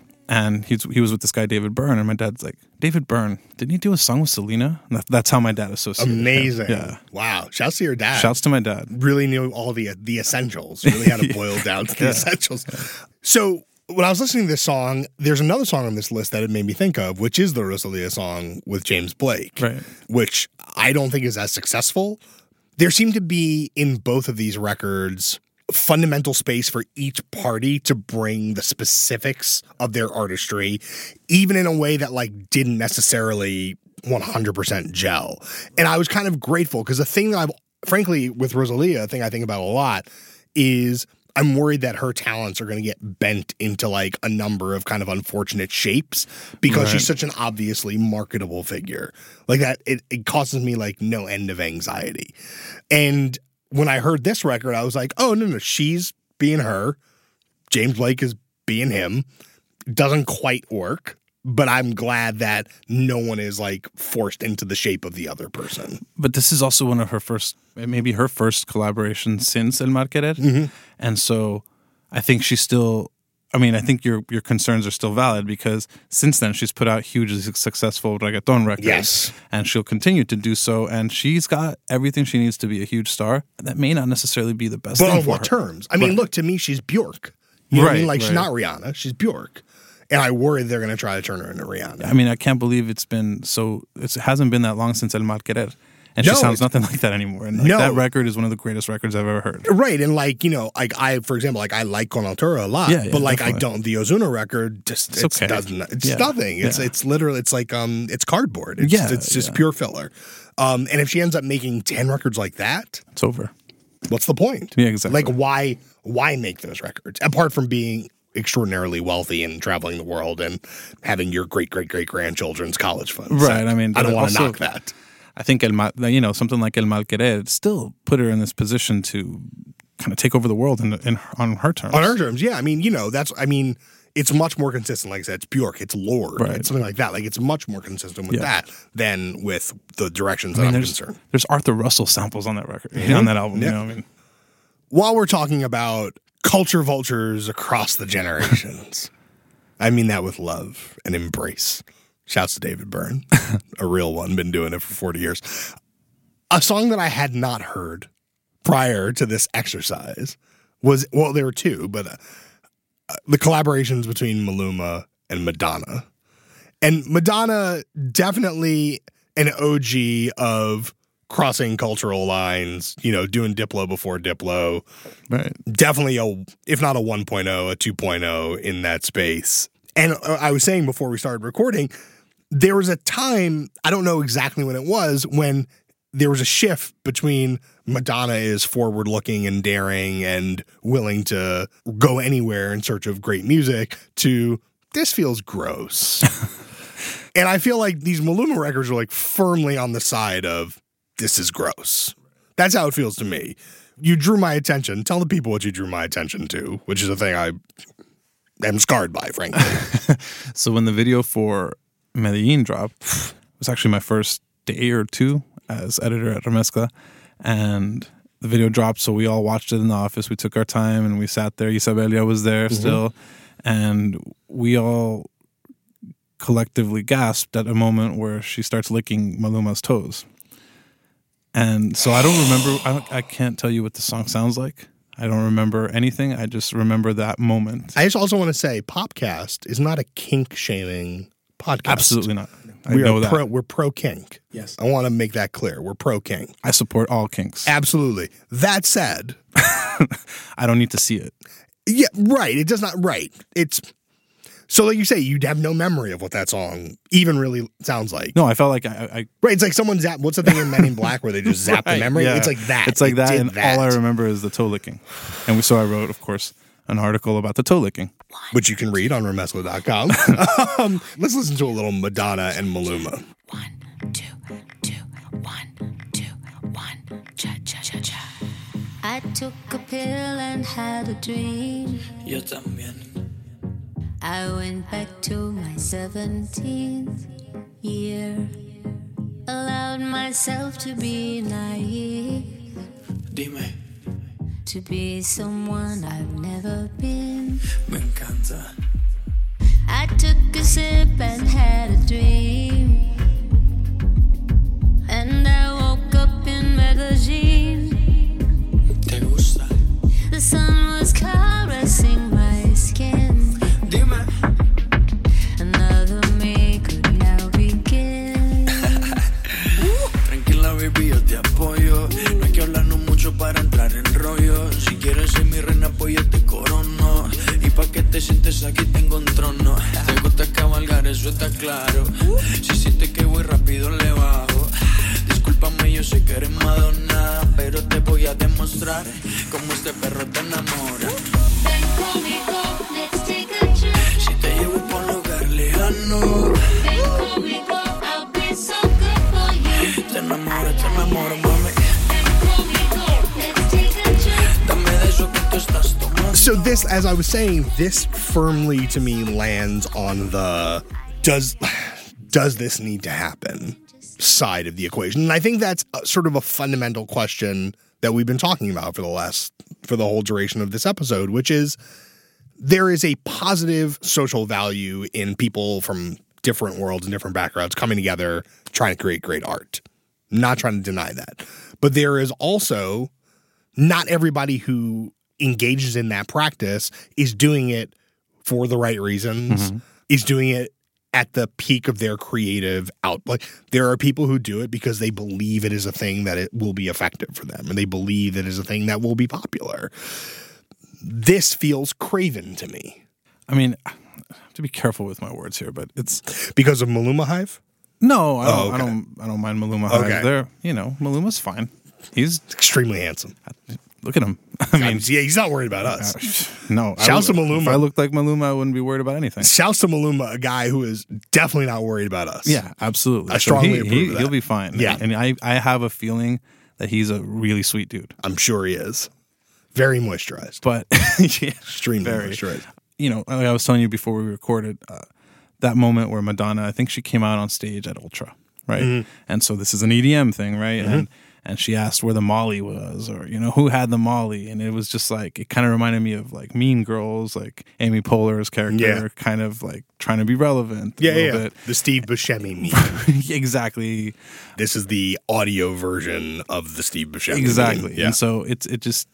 And he was with this guy, David Byrne. And my dad's like, David Byrne, didn't he do a song with Selena? And that's how my dad associated Amazing. him. Yeah. Wow. Shouts to your dad. Shouts to my dad. Really knew all the essentials. Really had to boil down to the essentials. So when I was listening to this song, there's another song on this list that it made me think of, which is the Rosalia song with James Blake, which I don't think is as successful. There seemed to be in both of these records fundamental space for each party to bring the specifics of their artistry, even in a way that like didn't necessarily 100% gel. And I was kind of grateful because the thing that frankly, with Rosalia, a thing I think about a lot is I'm worried that her talents are going to get bent into like a number of kind of unfortunate shapes because she's such an obviously marketable figure. Like that, it causes me like no end of anxiety. And when I heard this record, I was like, oh, no, she's being her. James Blake is being him. Doesn't quite work, but I'm glad that no one is like forced into the shape of the other person. But this is also one of her first, maybe her first collaboration since El Mal Querer. And so I think she's still, I mean, I think your concerns are still valid because since then she's put out hugely successful reggaeton records. Yes. And she'll continue to do so. And she's got everything she needs to be a huge star. That may not necessarily be the best but thing on for what her. terms? I mean, look, to me, she's Bjork. You know what I mean? Like, she's not Rihanna. She's Bjork. And I worry they're going to try to turn her into Rihanna. I mean, I can't believe it hasn't been that long since El Mal Querer. And she sounds nothing like that anymore. And that record is one of the greatest records I've ever heard. Right. And like, you know, like for example, like I like Con Altura a lot. But like definitely. I don't, the Ozuna record just, it's okay. It's nothing. It's literally, it's like, it's cardboard. It's just pure filler. And if she ends up making 10 records like that. It's over. What's the point? Yeah, exactly. Like why make those records? Apart from being extraordinarily wealthy and traveling the world and having your great-great-great-grandchildren's college funds. Right. I mean, I don't want to knock that. I think something like El Mal Querer still put her in this position to kind of take over the world on her terms. On her terms, yeah. I mean, you know, it's much more consistent. Like I said, it's Bjork, it's Lorde, it's something like that. Like it's much more consistent with that than with the directions that I'm concerned. There's Arthur Russell samples on that record, on that album. Yeah. You know what I mean? While we're talking about culture vultures across the generations, I mean that with love and embrace. Shouts to David Byrne, a real one, been doing it for 40 years. A song that I had not heard prior to this exercise was, well, there were two, but the collaborations between Maluma and Madonna. And Madonna, definitely an OG of crossing cultural lines, you know, doing Diplo before Diplo. Right. Definitely if not a 1.0, a 2.0 in that space. And I was saying before we started recording, there was a time, I don't know exactly when it was, when there was a shift between Madonna is forward-looking and daring and willing to go anywhere in search of great music to this feels gross. And I feel like these Maluma records are like firmly on the side of this is gross. That's how it feels to me. You drew my attention. Tell the people what you drew my attention to, which is a thing I am scarred by, frankly. So when the video for Medellin dropped, it was actually my first day or two as editor at Remezcla, and the video dropped, so we all watched it in the office. We took our time and we sat there. Isabelia was there still, and we all collectively gasped at a moment where she starts licking Maluma's toes. And so I don't remember, I can't tell you what the song sounds like. I don't remember anything. I just remember that moment. I just also want to say Popcast is not a kink-shaming podcast. Absolutely not. I know that. We're pro-kink. Yes. I want to make that clear. We're pro-kink. I support all kinks. Absolutely. That said. I don't need to see it. Yeah, right. It does not, right. It's, so like you say, you'd have no memory of what that song even really sounds like. No, I felt like I right, it's like someone zap, what's the thing in Men in Black where they just zap the memory? Yeah. It's like that. It's like that, and all I remember is the toe licking. And so I wrote, of course, an article about the toe licking. Which you can read on Remezcla.com. Let's listen to a little Madonna and Maluma. 1, 2, 2, 1, 2, 1, cha cha cha cha. I took a pill and had a dream. Yo también. I went back to my 17th year. allowed myself to be naive, Dime, to be someone I've never been. me encanta. I took a sip and had a dream, and I woke up in Medellin. ¿Te gusta? The sun was caressing my skin. Dime. Another me could now begin. Tranquila, baby, yo te apoyo. No hay que hablarnos mucho para entrar en rollo. Si quieres ser mi reina, pues yo te corono. Y pa' que te sientes aquí tengo un trono. Te gusta cabalgar, eso está claro. Si sientes que voy rápido, le bajo. Discúlpame, yo sé que eres Madonna, pero te voy a demostrar cómo este perro te enamora. Ven conmigo, let's take a trip. Si te llevo pa' un lugar lejano, Ven conmigo, I'll be so good for you. te enamoro, mami. Ven conmigo, let's take a trip. Dame de eso que tú estás tomando. So this, as I was saying, this firmly to me lands on the does this need to happen side of the equation. And I think that's sort of a fundamental question that we've been talking about for the whole duration of this episode, which is there is a positive social value in people from different worlds and different backgrounds coming together trying to create great art. Not trying to deny that. But there is also not everybody who engages in that practice is doing it for the right reasons, is doing it at the peak of their creative output. There are people who do it because they believe it is a thing that it will be effective for them, and they believe it is a thing that will be popular. This feels craven to me. I mean, I have to be careful with my words here, but it's because of Maluma Hive. No, I Oh, okay. I don't mind Maluma Hive. Okay. There, Maluma's fine. He's extremely handsome. Look at him. I mean, yeah, he's not worried about us. No, Shouts to Maluma. If I looked like Maluma, I wouldn't be worried about anything. Shouts to Maluma, a guy who is definitely not worried about us. Yeah, absolutely. I strongly approve of that. He'll be fine. Yeah. And I have a feeling that he's a really sweet dude. I'm sure he is. Very moisturized. But yeah, extremely moisturized. I was telling you before we recorded that moment where Madonna, I think she came out on stage at Ultra, right? Mhm. And so this is an EDM thing, right? Mhm. And she asked where the Molly was, or who had the Molly, and it was just like it kind of reminded me of like Mean Girls, like Amy Poehler's character, Yeah. kind of like trying to be relevant. a Yeah, little yeah. bit. The Steve Buscemi meme. Exactly. This is the audio version of the Steve Buscemi Exactly. meme. Yeah. And so it just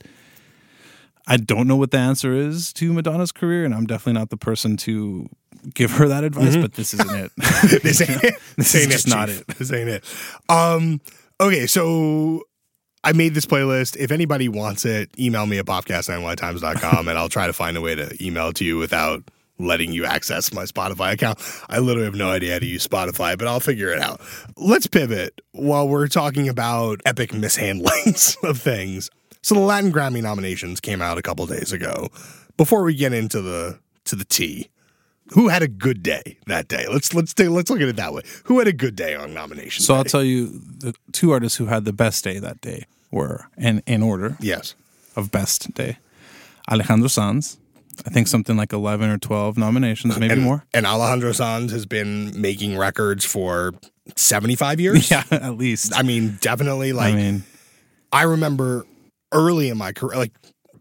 I don't know what the answer is to Madonna's career, and I'm definitely not the person to give her that advice, Mhm. but this isn't it. This ain't it. This This is ain't just it, not Chief. it. This ain't it. Okay, so I made this playlist. If anybody wants it, email me at popcast@nytimes.com and I'll try to find a way to email it to you without letting you access my Spotify account. I literally have no idea how to use Spotify, but I'll figure it out. Let's pivot while we're talking about epic mishandlings of things. So the Latin Grammy nominations came out a couple days ago. Before we get into the tea, who had a good day that day? Let's look at it that way. Who had a good day on nominations? So I'll tell you the two artists who had the best day that day were in order. Yes. Of best day. Alejandro Sanz. I think something like 11 or 12 nominations, maybe more. And Alejandro Sanz has been making records for 75 years? Yeah, at least. I mean, definitely I remember early in my career, like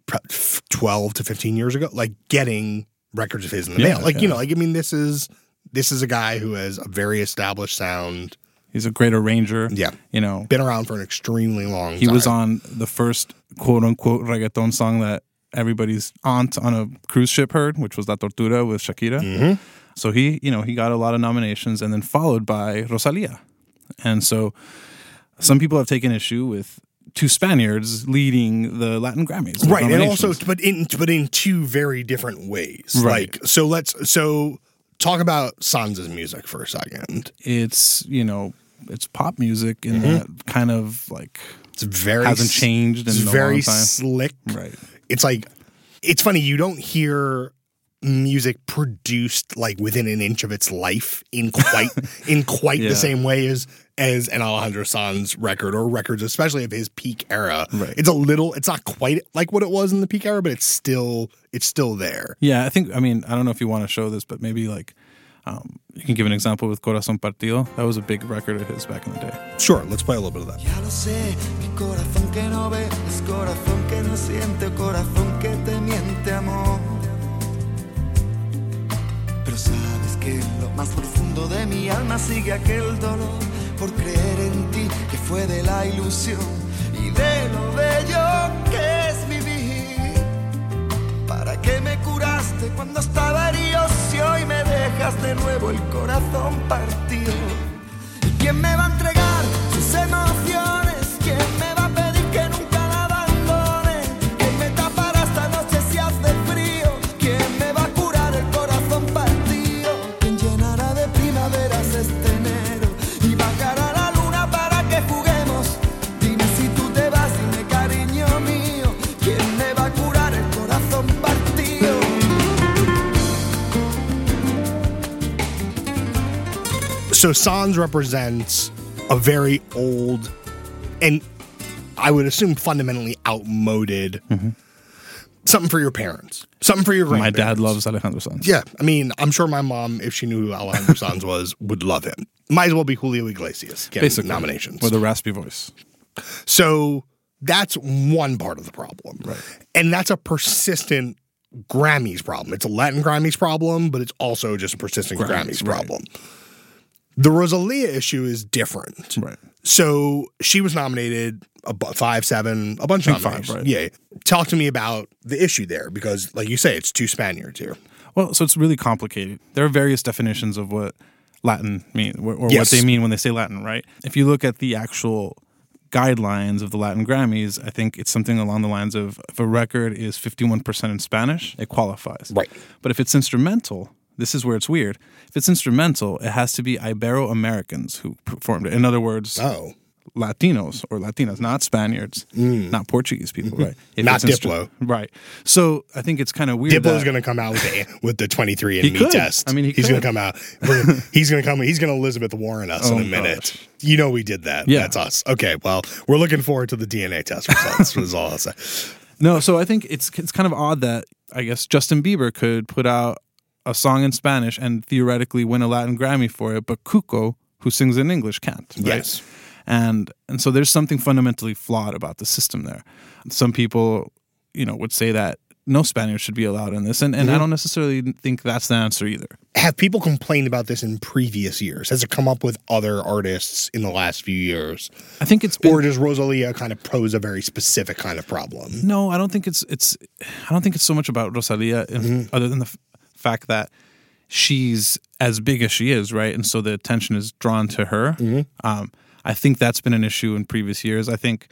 12 to 15 years ago, like getting records of his in the mail. This is a guy who has a very established sound. He's a great arranger. Yeah. Been around for an extremely long time. He was on the first quote unquote reggaeton song that everybody's aunt on a cruise ship heard, which was La Tortura with Shakira. Mm-hmm. So he got a lot of nominations, and then followed by Rosalía. And so some people have taken issue with two Spaniards leading the Latin Grammys. with Right, and nominations. also, but in two very different ways. Right. So talk about Sanz's music for a second. It's it's pop music in that kind of like it's very hasn't changed in it's a very long time. slick. Right. It's like it's funny, you don't hear music produced like within an inch of its life in quite Yeah. the same way as an Alejandro Sanz record, or records especially of his peak era. Right. It's not quite like what it was in the peak era, but it's still there. Yeah, I don't know if you want to show this, but maybe like You can give an example with Corazón Partido. That was a big record of his back in the day. Sure, let's play a little bit of that. Ya lo sé, mi corazón que no ve, es corazón que no siente, corazón que te miente, amor. Pero sabes que en lo más profundo de mi alma sigue aquel dolor por creer en ti, que fue de la ilusión y de lo bello que es vivir. ¿Para qué me curaste cuando estaba herido si hoy me dejas de nuevo el corazón partido? ¿Y quién me va a entregar sus emociones? ¿Quién me va a pedir que nunca la abandone? ¿Quién me tapará esta noche si hace frío? ¿Quién me va a curar el corazón partido? ¿Quién llenará de primaveras este enero y bajará la luna para que juguemos? Dime si tú te vas, dime cariño mío, ¿quién me va a curar el corazón partido? So Sans represents a very old and I would assume fundamentally outmoded something for your parents, something for your My grandparents. dad loves Alejandro Sanz. Yeah, I mean, I'm sure my mom, if she knew who Alejandro Sanz was, would love him. Might as well be Julio Iglesias getting Basically, nominations. with a raspy voice. So that's one part of the problem. Right. And that's a persistent Grammys problem. It's a Latin Grammys problem, but it's also just a persistent Grammys problem. The Rosalia issue is different. Right. So she was nominated 5, 7, a bunch of I think 5, nominations. right. Yeah. Talk to me about the issue there because, like you say, it's two Spaniards here. Well, so it's really complicated. There are various definitions of what Latin mean or what Yes. they mean when they say Latin, right? If you look at the actual guidelines of the Latin Grammys, I think it's something along the lines of if a record is 51% in Spanish, it qualifies. Right. But if it's instrumental, this is where it's weird. If it's instrumental, it has to be Ibero-Americans who performed it. In other words, Latinos or Latinas, not Spaniards, not Portuguese people, right? If Not it's Diplo. Right. So I think it's kind of weird. Diplo's going to come out with the 23andMe test. I mean, he's going to come out. He's going to Elizabeth Warren us in a minute. Gosh. You know we did that. Yeah. That's us. Okay, well, we're looking forward to the DNA test results, is all I'll say. No, so I think it's kind of odd that I guess Justin Bieber could put out a song in Spanish and theoretically win a Latin Grammy for it, but Cuco, who sings in English, can't. Right? Yes. And so there's something fundamentally flawed about the system there. Some people, would say that no Spaniards should be allowed in this, and I don't necessarily think that's the answer either. Have people complained about this in previous years? Has it come up with other artists in the last few years? I think it's been, or does Rosalia kind of pose a very specific kind of problem? No, I don't think it's so much about Rosalia, other than the fact that she's as big as she is, right? And so the attention is drawn to her. I think that's been an issue in previous years. I think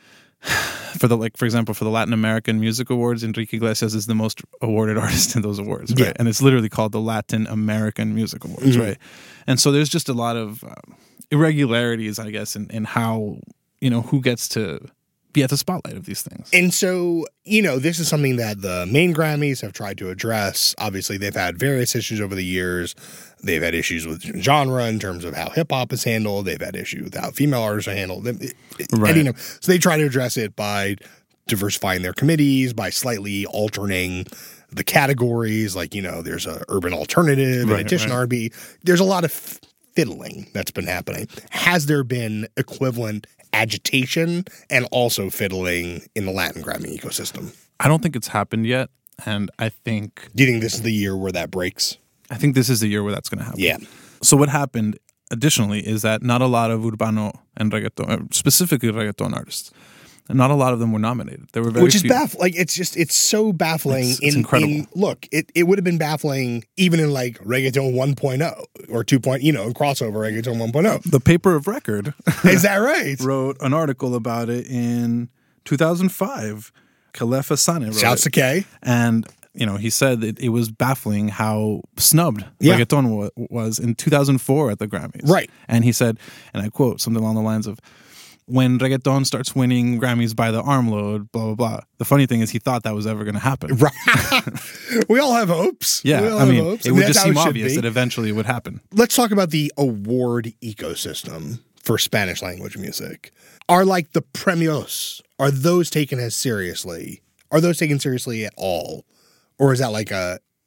for example, for the Latin American Music Awards, Enrique Iglesias is the most awarded artist in those awards, right? Yeah. And it's literally called the Latin American Music Awards, right? And so there's just a lot of irregularities, I guess, in how, who gets to be at the spotlight of these things. And so, this is something that the main Grammys have tried to address. Obviously, they've had various issues over the years. They've had issues with genre in terms of how hip-hop is handled. They've had issues with how female artists are handled. Right. So they try to address it by diversifying their committees, by slightly altering the categories. Like, there's a urban alternative, in addition to R&B. There's a lot of fiddling that's been happening. Has there been equivalent agitation and also fiddling in the Latin Grammy ecosystem? I don't think it's happened yet, and I think... Do you think this is the year where that breaks? I think this is the year where that's going to happen. Yeah. So what happened, additionally, is that not a lot of urbano and reggaeton, specifically reggaeton artists, not a lot of them were nominated. There were very Which is few. baffling. Like, it's so baffling. It's incredible. Look, it would have been baffling even in like reggaeton 1.0 or 2.0, in crossover reggaeton 1.0. The Paper of Record. Is that right? Wrote an article about it in 2005. Kalefa Sane wrote Shouts to K. And, he said that it was baffling how snubbed reggaeton was in 2004 at the Grammys. Right. And he said, and I quote, something along the lines of, when reggaeton starts winning Grammys by the armload, blah, blah, blah. The funny thing is he thought that was ever going to happen. Right. We all have hopes. Yeah. We all I have mean, hopes. it And would that's just how seem it should obvious be. that eventually it would happen. Let's talk about the award ecosystem for Spanish language music. Are like the premios, are those taken as seriously? Are those taken seriously at all? Or is that like a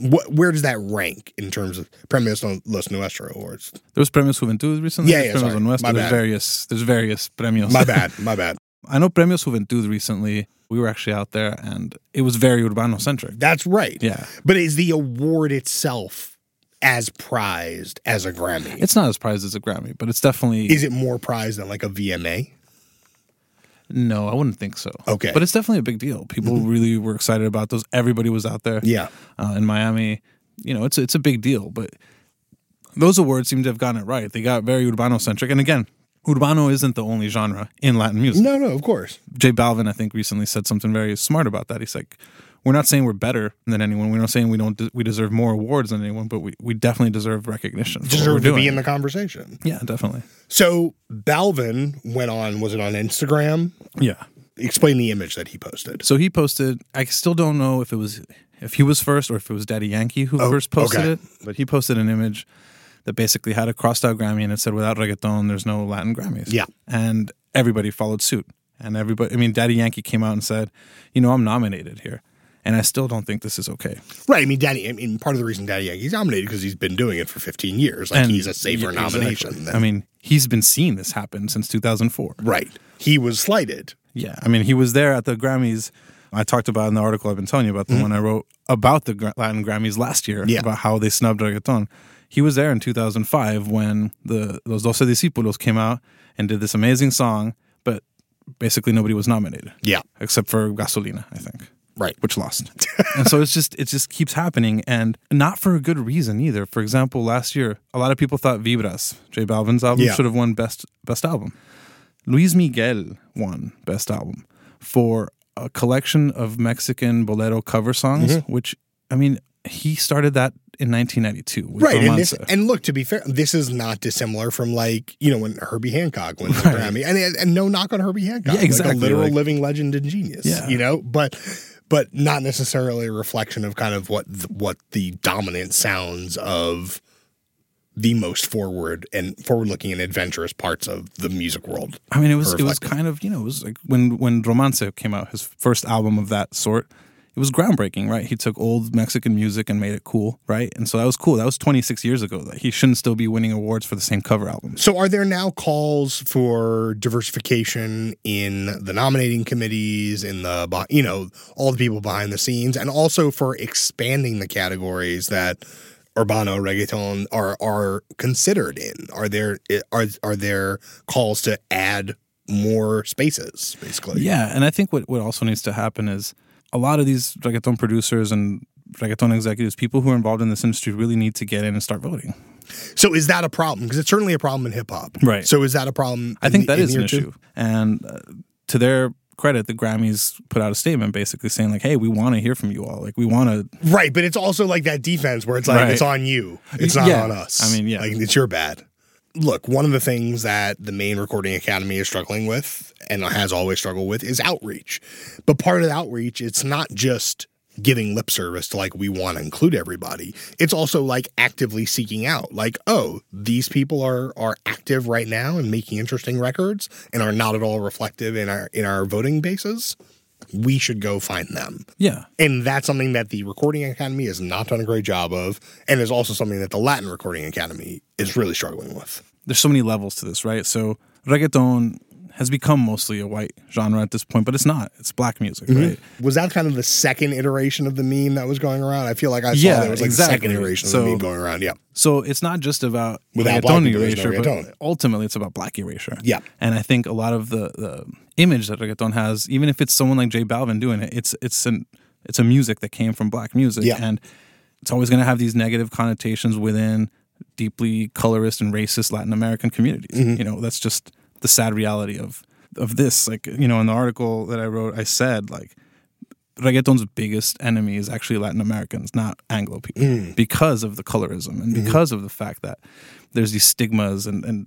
Where does that rank in terms of Premios Los Nuestro awards? There was Premios Juventud recently. Yeah, Premios sorry. Nuestro. My There's bad. various premios. My bad. I know Premios Juventud recently. We were actually out there, and it was very Urbano-centric. That's right. Yeah. But is the award itself as prized as a Grammy? It's not as prized as a Grammy, but it's definitely... Is it more prized than like a VMA? No, I wouldn't think so. Okay. But it's definitely a big deal. People really were excited about those. Everybody was out there. Yeah. In Miami. You know, it's a big deal, but those awards seem to have gotten it right. They got very Urbano-centric. And again, Urbano isn't the only genre in Latin music. No, of course. J Balvin, I think, recently said something very smart about that. He's like, we're not saying we're better than anyone. We're not saying we deserve more awards than anyone, but we definitely deserve recognition. Deserve to be in the conversation. Yeah, definitely. So Balvin went on, was it on Instagram? Yeah. Explain the image that he posted. So he posted, I still don't know if he was first or if it was Daddy Yankee who first posted it, but he posted an image that basically had a crossed out Grammy and it said, without reggaeton, there's no Latin Grammys. Yeah. And everybody followed suit. And Daddy Yankee came out and said, I'm nominated here. And I still don't think this is okay. Right. Part of the reason Daddy Yankee's nominated because he's been doing it for 15 years. Like, he's a safer nomination. Exactly. He's been seeing this happen since 2004. Right. He was slighted. Yeah. He was there at the Grammys. I talked about in the article I've been telling you about, the one I wrote about the Latin Grammys last year, about how they snubbed reggaeton. He was there in 2005 when Los Doce Discípulos came out and did this amazing song, but basically nobody was nominated. Yeah. Except for Gasolina, I think. Right. Which lost. And so it just keeps happening, and not for a good reason either. For example, last year, a lot of people thought Vibras, J Balvin's album, should have won best album. Luis Miguel won best album for a collection of Mexican bolero cover songs, which, he started that in 1992 with right. Romance. And look, to be fair, this is not dissimilar from when Herbie Hancock wins the Grammy. And no knock on Herbie Hancock. Yeah, exactly. Like a literal living legend and genius. Yeah. But not necessarily a reflection of kind of what the dominant sounds of the most forward-looking and adventurous parts of the music world. It was kind of, it was like when Romance came out, his first album of that sort, it was groundbreaking, right? He took old Mexican music and made it cool, right? And so that was cool. That was 26 years ago. That he shouldn't still be winning awards for the same cover album. So are there now calls for diversification in the nominating committees, in the, all the people behind the scenes, and also for expanding the categories that Urbano, reggaeton are considered in? Are there calls to add more spaces, basically? Yeah, and I think what also needs to happen is a lot of these reggaeton producers and reggaeton executives, people who are involved in this industry, really need to get in and start voting. So is that a problem? Because it's certainly a problem in hip-hop. Right. So is that a problem? I think that is an issue. And to their credit, the Grammys put out a statement basically saying, like, hey, we want to hear from you all. Like, we want to... Right, but it's also like that defense where it's like, it's on you. It's not on us. Like, it's your bad. Look, one of the things that the Maine Recording Academy is struggling with, and has always struggled with, is outreach. But part of the outreach, it's not just giving lip service to, like, we want to include everybody. It's also, like, actively seeking out. Like, these people are active right now and making interesting records and are not at all reflective in our voting bases. We should go find them. Yeah. And that's something that the Recording Academy has not done a great job of, and is also something that the Latin Recording Academy is really struggling with. There's so many levels to this, right? So reggaeton has become mostly a white genre at this point, but it's not. It's black music, right? Was that kind of the second iteration of the meme that was going around? I feel like I saw there was like the second iteration of the meme going around, So it's not just about reggaeton erasure, but ultimately it's about black erasure. Yeah. And I think a lot of the image that reggaeton has, even if it's someone like J Balvin doing it, it's a music that came from black music. Yeah. And it's always going to have these negative connotations within deeply colorist and racist Latin American communities. That's just the sad reality of this. Like, in the article that I wrote, I said, like, reggaeton's biggest enemy is actually Latin Americans, not Anglo people, because of the colorism and because of the fact that there's these stigmas and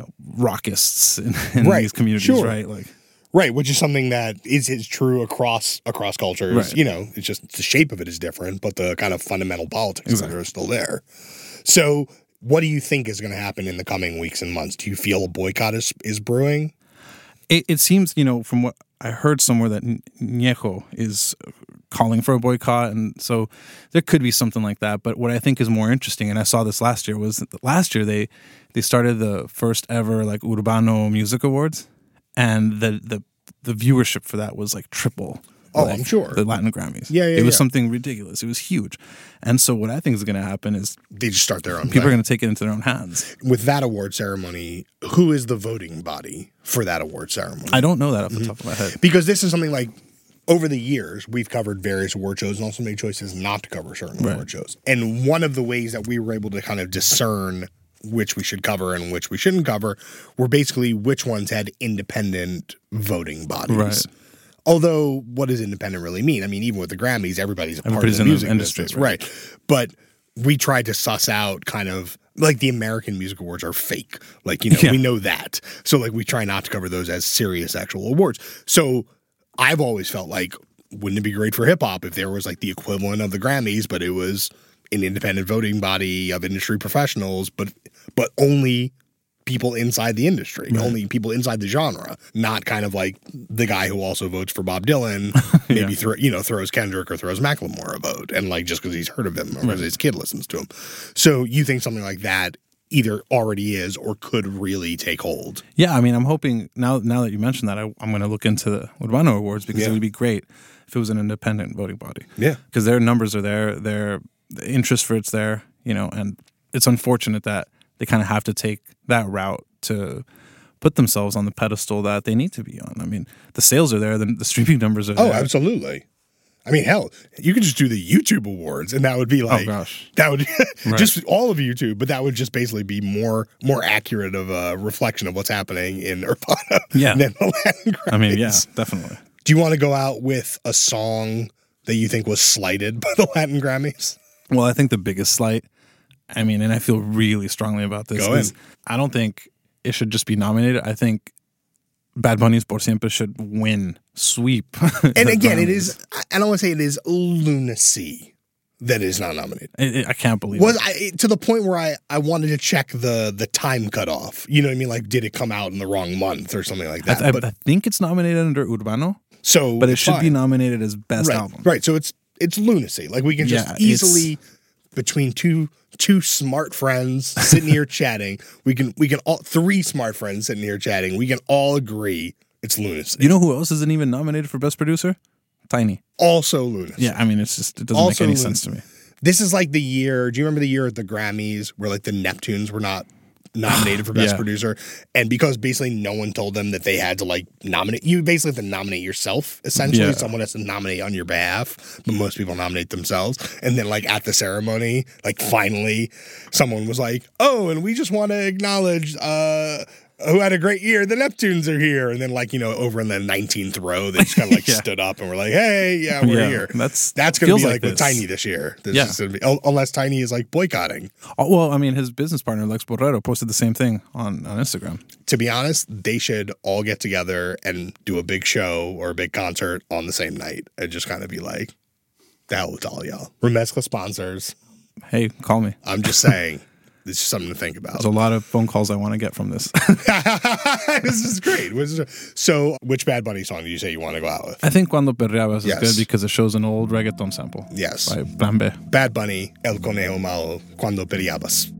rockists in these communities, right? Like, right, which is something that is true across cultures. Right. It's just the shape of it is different, but the kind of fundamental politics that are still there. So what do you think is going to happen in the coming weeks and months? Do you feel a boycott is brewing? It seems, from what I heard somewhere, that Ñejo is calling for a boycott, and so there could be something like that. But what I think is more interesting, and I saw this last year, was that last year they started the first ever like Urbano Music Awards, and the viewership for that was like triple. Oh, like I'm sure. The Latin Grammys. Yeah, It was something ridiculous. It was huge. And so what I think is going to happen is they just start their own people thing. are going to take it into their own hands. With that award ceremony, who is the voting body for that award ceremony? I don't know that off the top of my head. Because this is something like, over the years, we've covered various award shows and also made choices not to cover certain award shows. And one of the ways that we were able to kind of discern which we should cover and which we shouldn't cover were basically which ones had independent voting bodies. Right. Although, what does independent really mean? I mean, even with the Grammys, everybody's a part of Everybody's the in the music industry, business. right. Right. But we tried to suss out kind of, like the American Music Awards are fake. Like, you know, we know that. So, like, we try not to cover those as serious actual awards. So, I've always felt like, wouldn't it be great for hip hop if there was like the equivalent of the Grammys, but it was an independent voting body of industry professionals, but only people inside the industry, only people inside the genre, not kind of like the guy who also votes for Bob Dylan, maybe throws Kendrick or throws Macklemore a vote, and like just because he's heard of him or because his kid listens to him. So you think something like that either already is or could really take hold? Yeah, I mean, I'm hoping now that you mentioned that, I'm going to look into the Urbano Awards because it would be great if it was an independent voting body. Yeah, because their numbers are there, the interest for it's there, you know, and it's unfortunate that they kind of have to take that route to put themselves on the pedestal that they need to be on. I mean, the sales are there, the streaming numbers are there. Oh, absolutely. I mean, hell, you could just do the YouTube awards, and that would be like, that would just all of YouTube, but that would just basically be more accurate of a reflection of what's happening in Urbano than the Latin Grammys. I mean, yeah, definitely. Do you want to go out with a song that you think was slighted by the Latin Grammys? Well, I think the biggest slight, I mean, and I feel really strongly about this, is I don't think it should just be nominated. I think Bad Bunny's Por Siempre should sweep. And again, it is, I don't want to say it is lunacy that it is not nominated. I can't believe it. To the point where I wanted to check the time cutoff. You know what I mean? Like, did it come out in the wrong month or something like that? I think it's nominated under Urbano. So, but it should be nominated as best album. Right. So it's lunacy. Like, we can just easily, between two smart friends sitting here chatting, we can all three smart friends sitting here chatting, we can all agree it's lunacy. You know who else isn't even nominated for Best Producer? Tiny. Also lunacy. Yeah, I mean, it doesn't make any sense to me. This is like the year, do you remember the year at the Grammys where like the Neptunes were not nominated for Best Producer? And because basically no one told them that they had to like nominate, you basically have to nominate yourself, essentially. Yeah. Someone has to nominate on your behalf, but most people nominate themselves. And then like at the ceremony, like finally someone was like, oh, and we just want to acknowledge who had a great year, the Neptunes are here. And then like, you know, over in the 19th row, they just kind of like stood up and were like, hey, we're here. That's going to be like this. with Tiny this year. This is gonna be, unless Tiny is like boycotting. Well, I mean, his business partner, Lex Borrero, posted the same thing on Instagram. To be honest, they should all get together and do a big show or a big concert on the same night and just kind of be like, the hell with all y'all. Remezcla sponsors. Hey, call me. I'm just saying. It's just something to think about. There's a lot of phone calls I want to get from this. This is great. So, which Bad Bunny song do you say you want to go out with? I think Cuando Perreabas is good because it shows an old reggaeton sample. Yes. By Plan B. Bad Bunny, El Conejo Malo, Cuando Perreabas.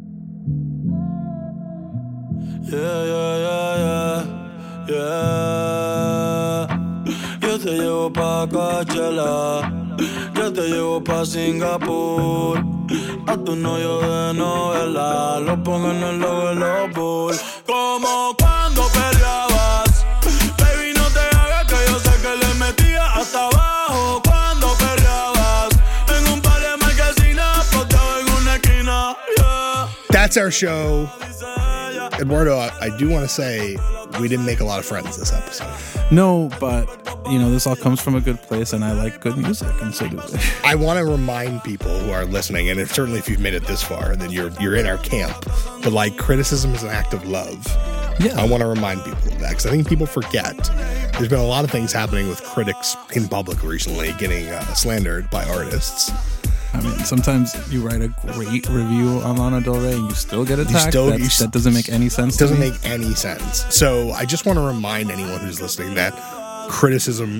Yo te llevo pa' Coachella, yo te llevo pa' Singapur. A tu novio de novela, lo pongo en el logo de los Bulls. Como cuando perreabas, baby, no te hagas que yo sé que le metía hasta abajo. Cuando perreabas, en un par de marquesinas, poteado en una esquina, That's our show. Eduardo, I do want to say we didn't make a lot of friends this episode. No, but, you know, this all comes from a good place, and I like good music, and so do they. I want to remind people who are listening, and certainly if you've made it this far, then you're in our camp. But, like, criticism is an act of love. Yeah. I want to remind people of that, because I think people forget. There's been a lot of things happening with critics in public recently getting slandered by artists. I mean, sometimes you write a great review on Lana Del Rey and you still get attacked. That doesn't make any sense to me. Doesn't make any sense. So I just want to remind anyone who's listening that criticism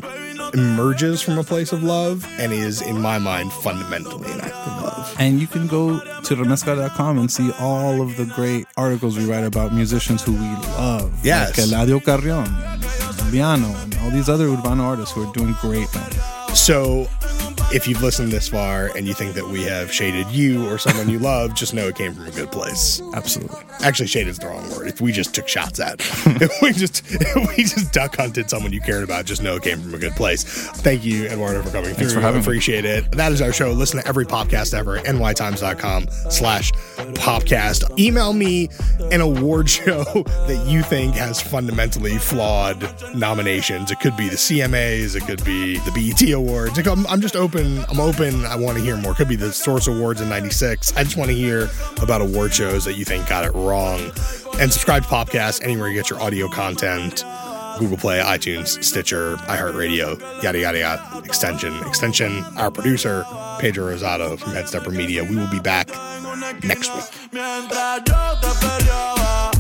emerges from a place of love and is, in my mind, fundamentally an act of love. And you can go to remezcla.com and see all of the great articles we write about musicians who we love. Yes. Like Eladio Carrion, Liano, and all these other Urbano artists who are doing great things. So if you've listened this far and you think that we have shaded you or someone you love, just know it came from a good place. Absolutely. Actually, shaded is the wrong word. If we just took shots at, if we just duck hunted someone you cared about, just know it came from a good place. Thank you, Eduardo, for coming Thanks through. for having me. Appreciate it. That is our show. Listen to every podcast ever at nytimes.com/popcast. Email me an award show that you think has fundamentally flawed nominations. It could be the CMAs. It could be the BET Awards. I'm just open. I'm open. I want to hear more. Could be the Source Awards in '96. I just want to hear about award shows that you think got it wrong. And subscribe to Popcast anywhere you get your audio content. Google Play, iTunes, Stitcher, iHeartRadio, yada, yada, yada. Extension. Our producer, Pedro Rosado from Headstepper Media. We will be back next week. Mientras yo te peleaba,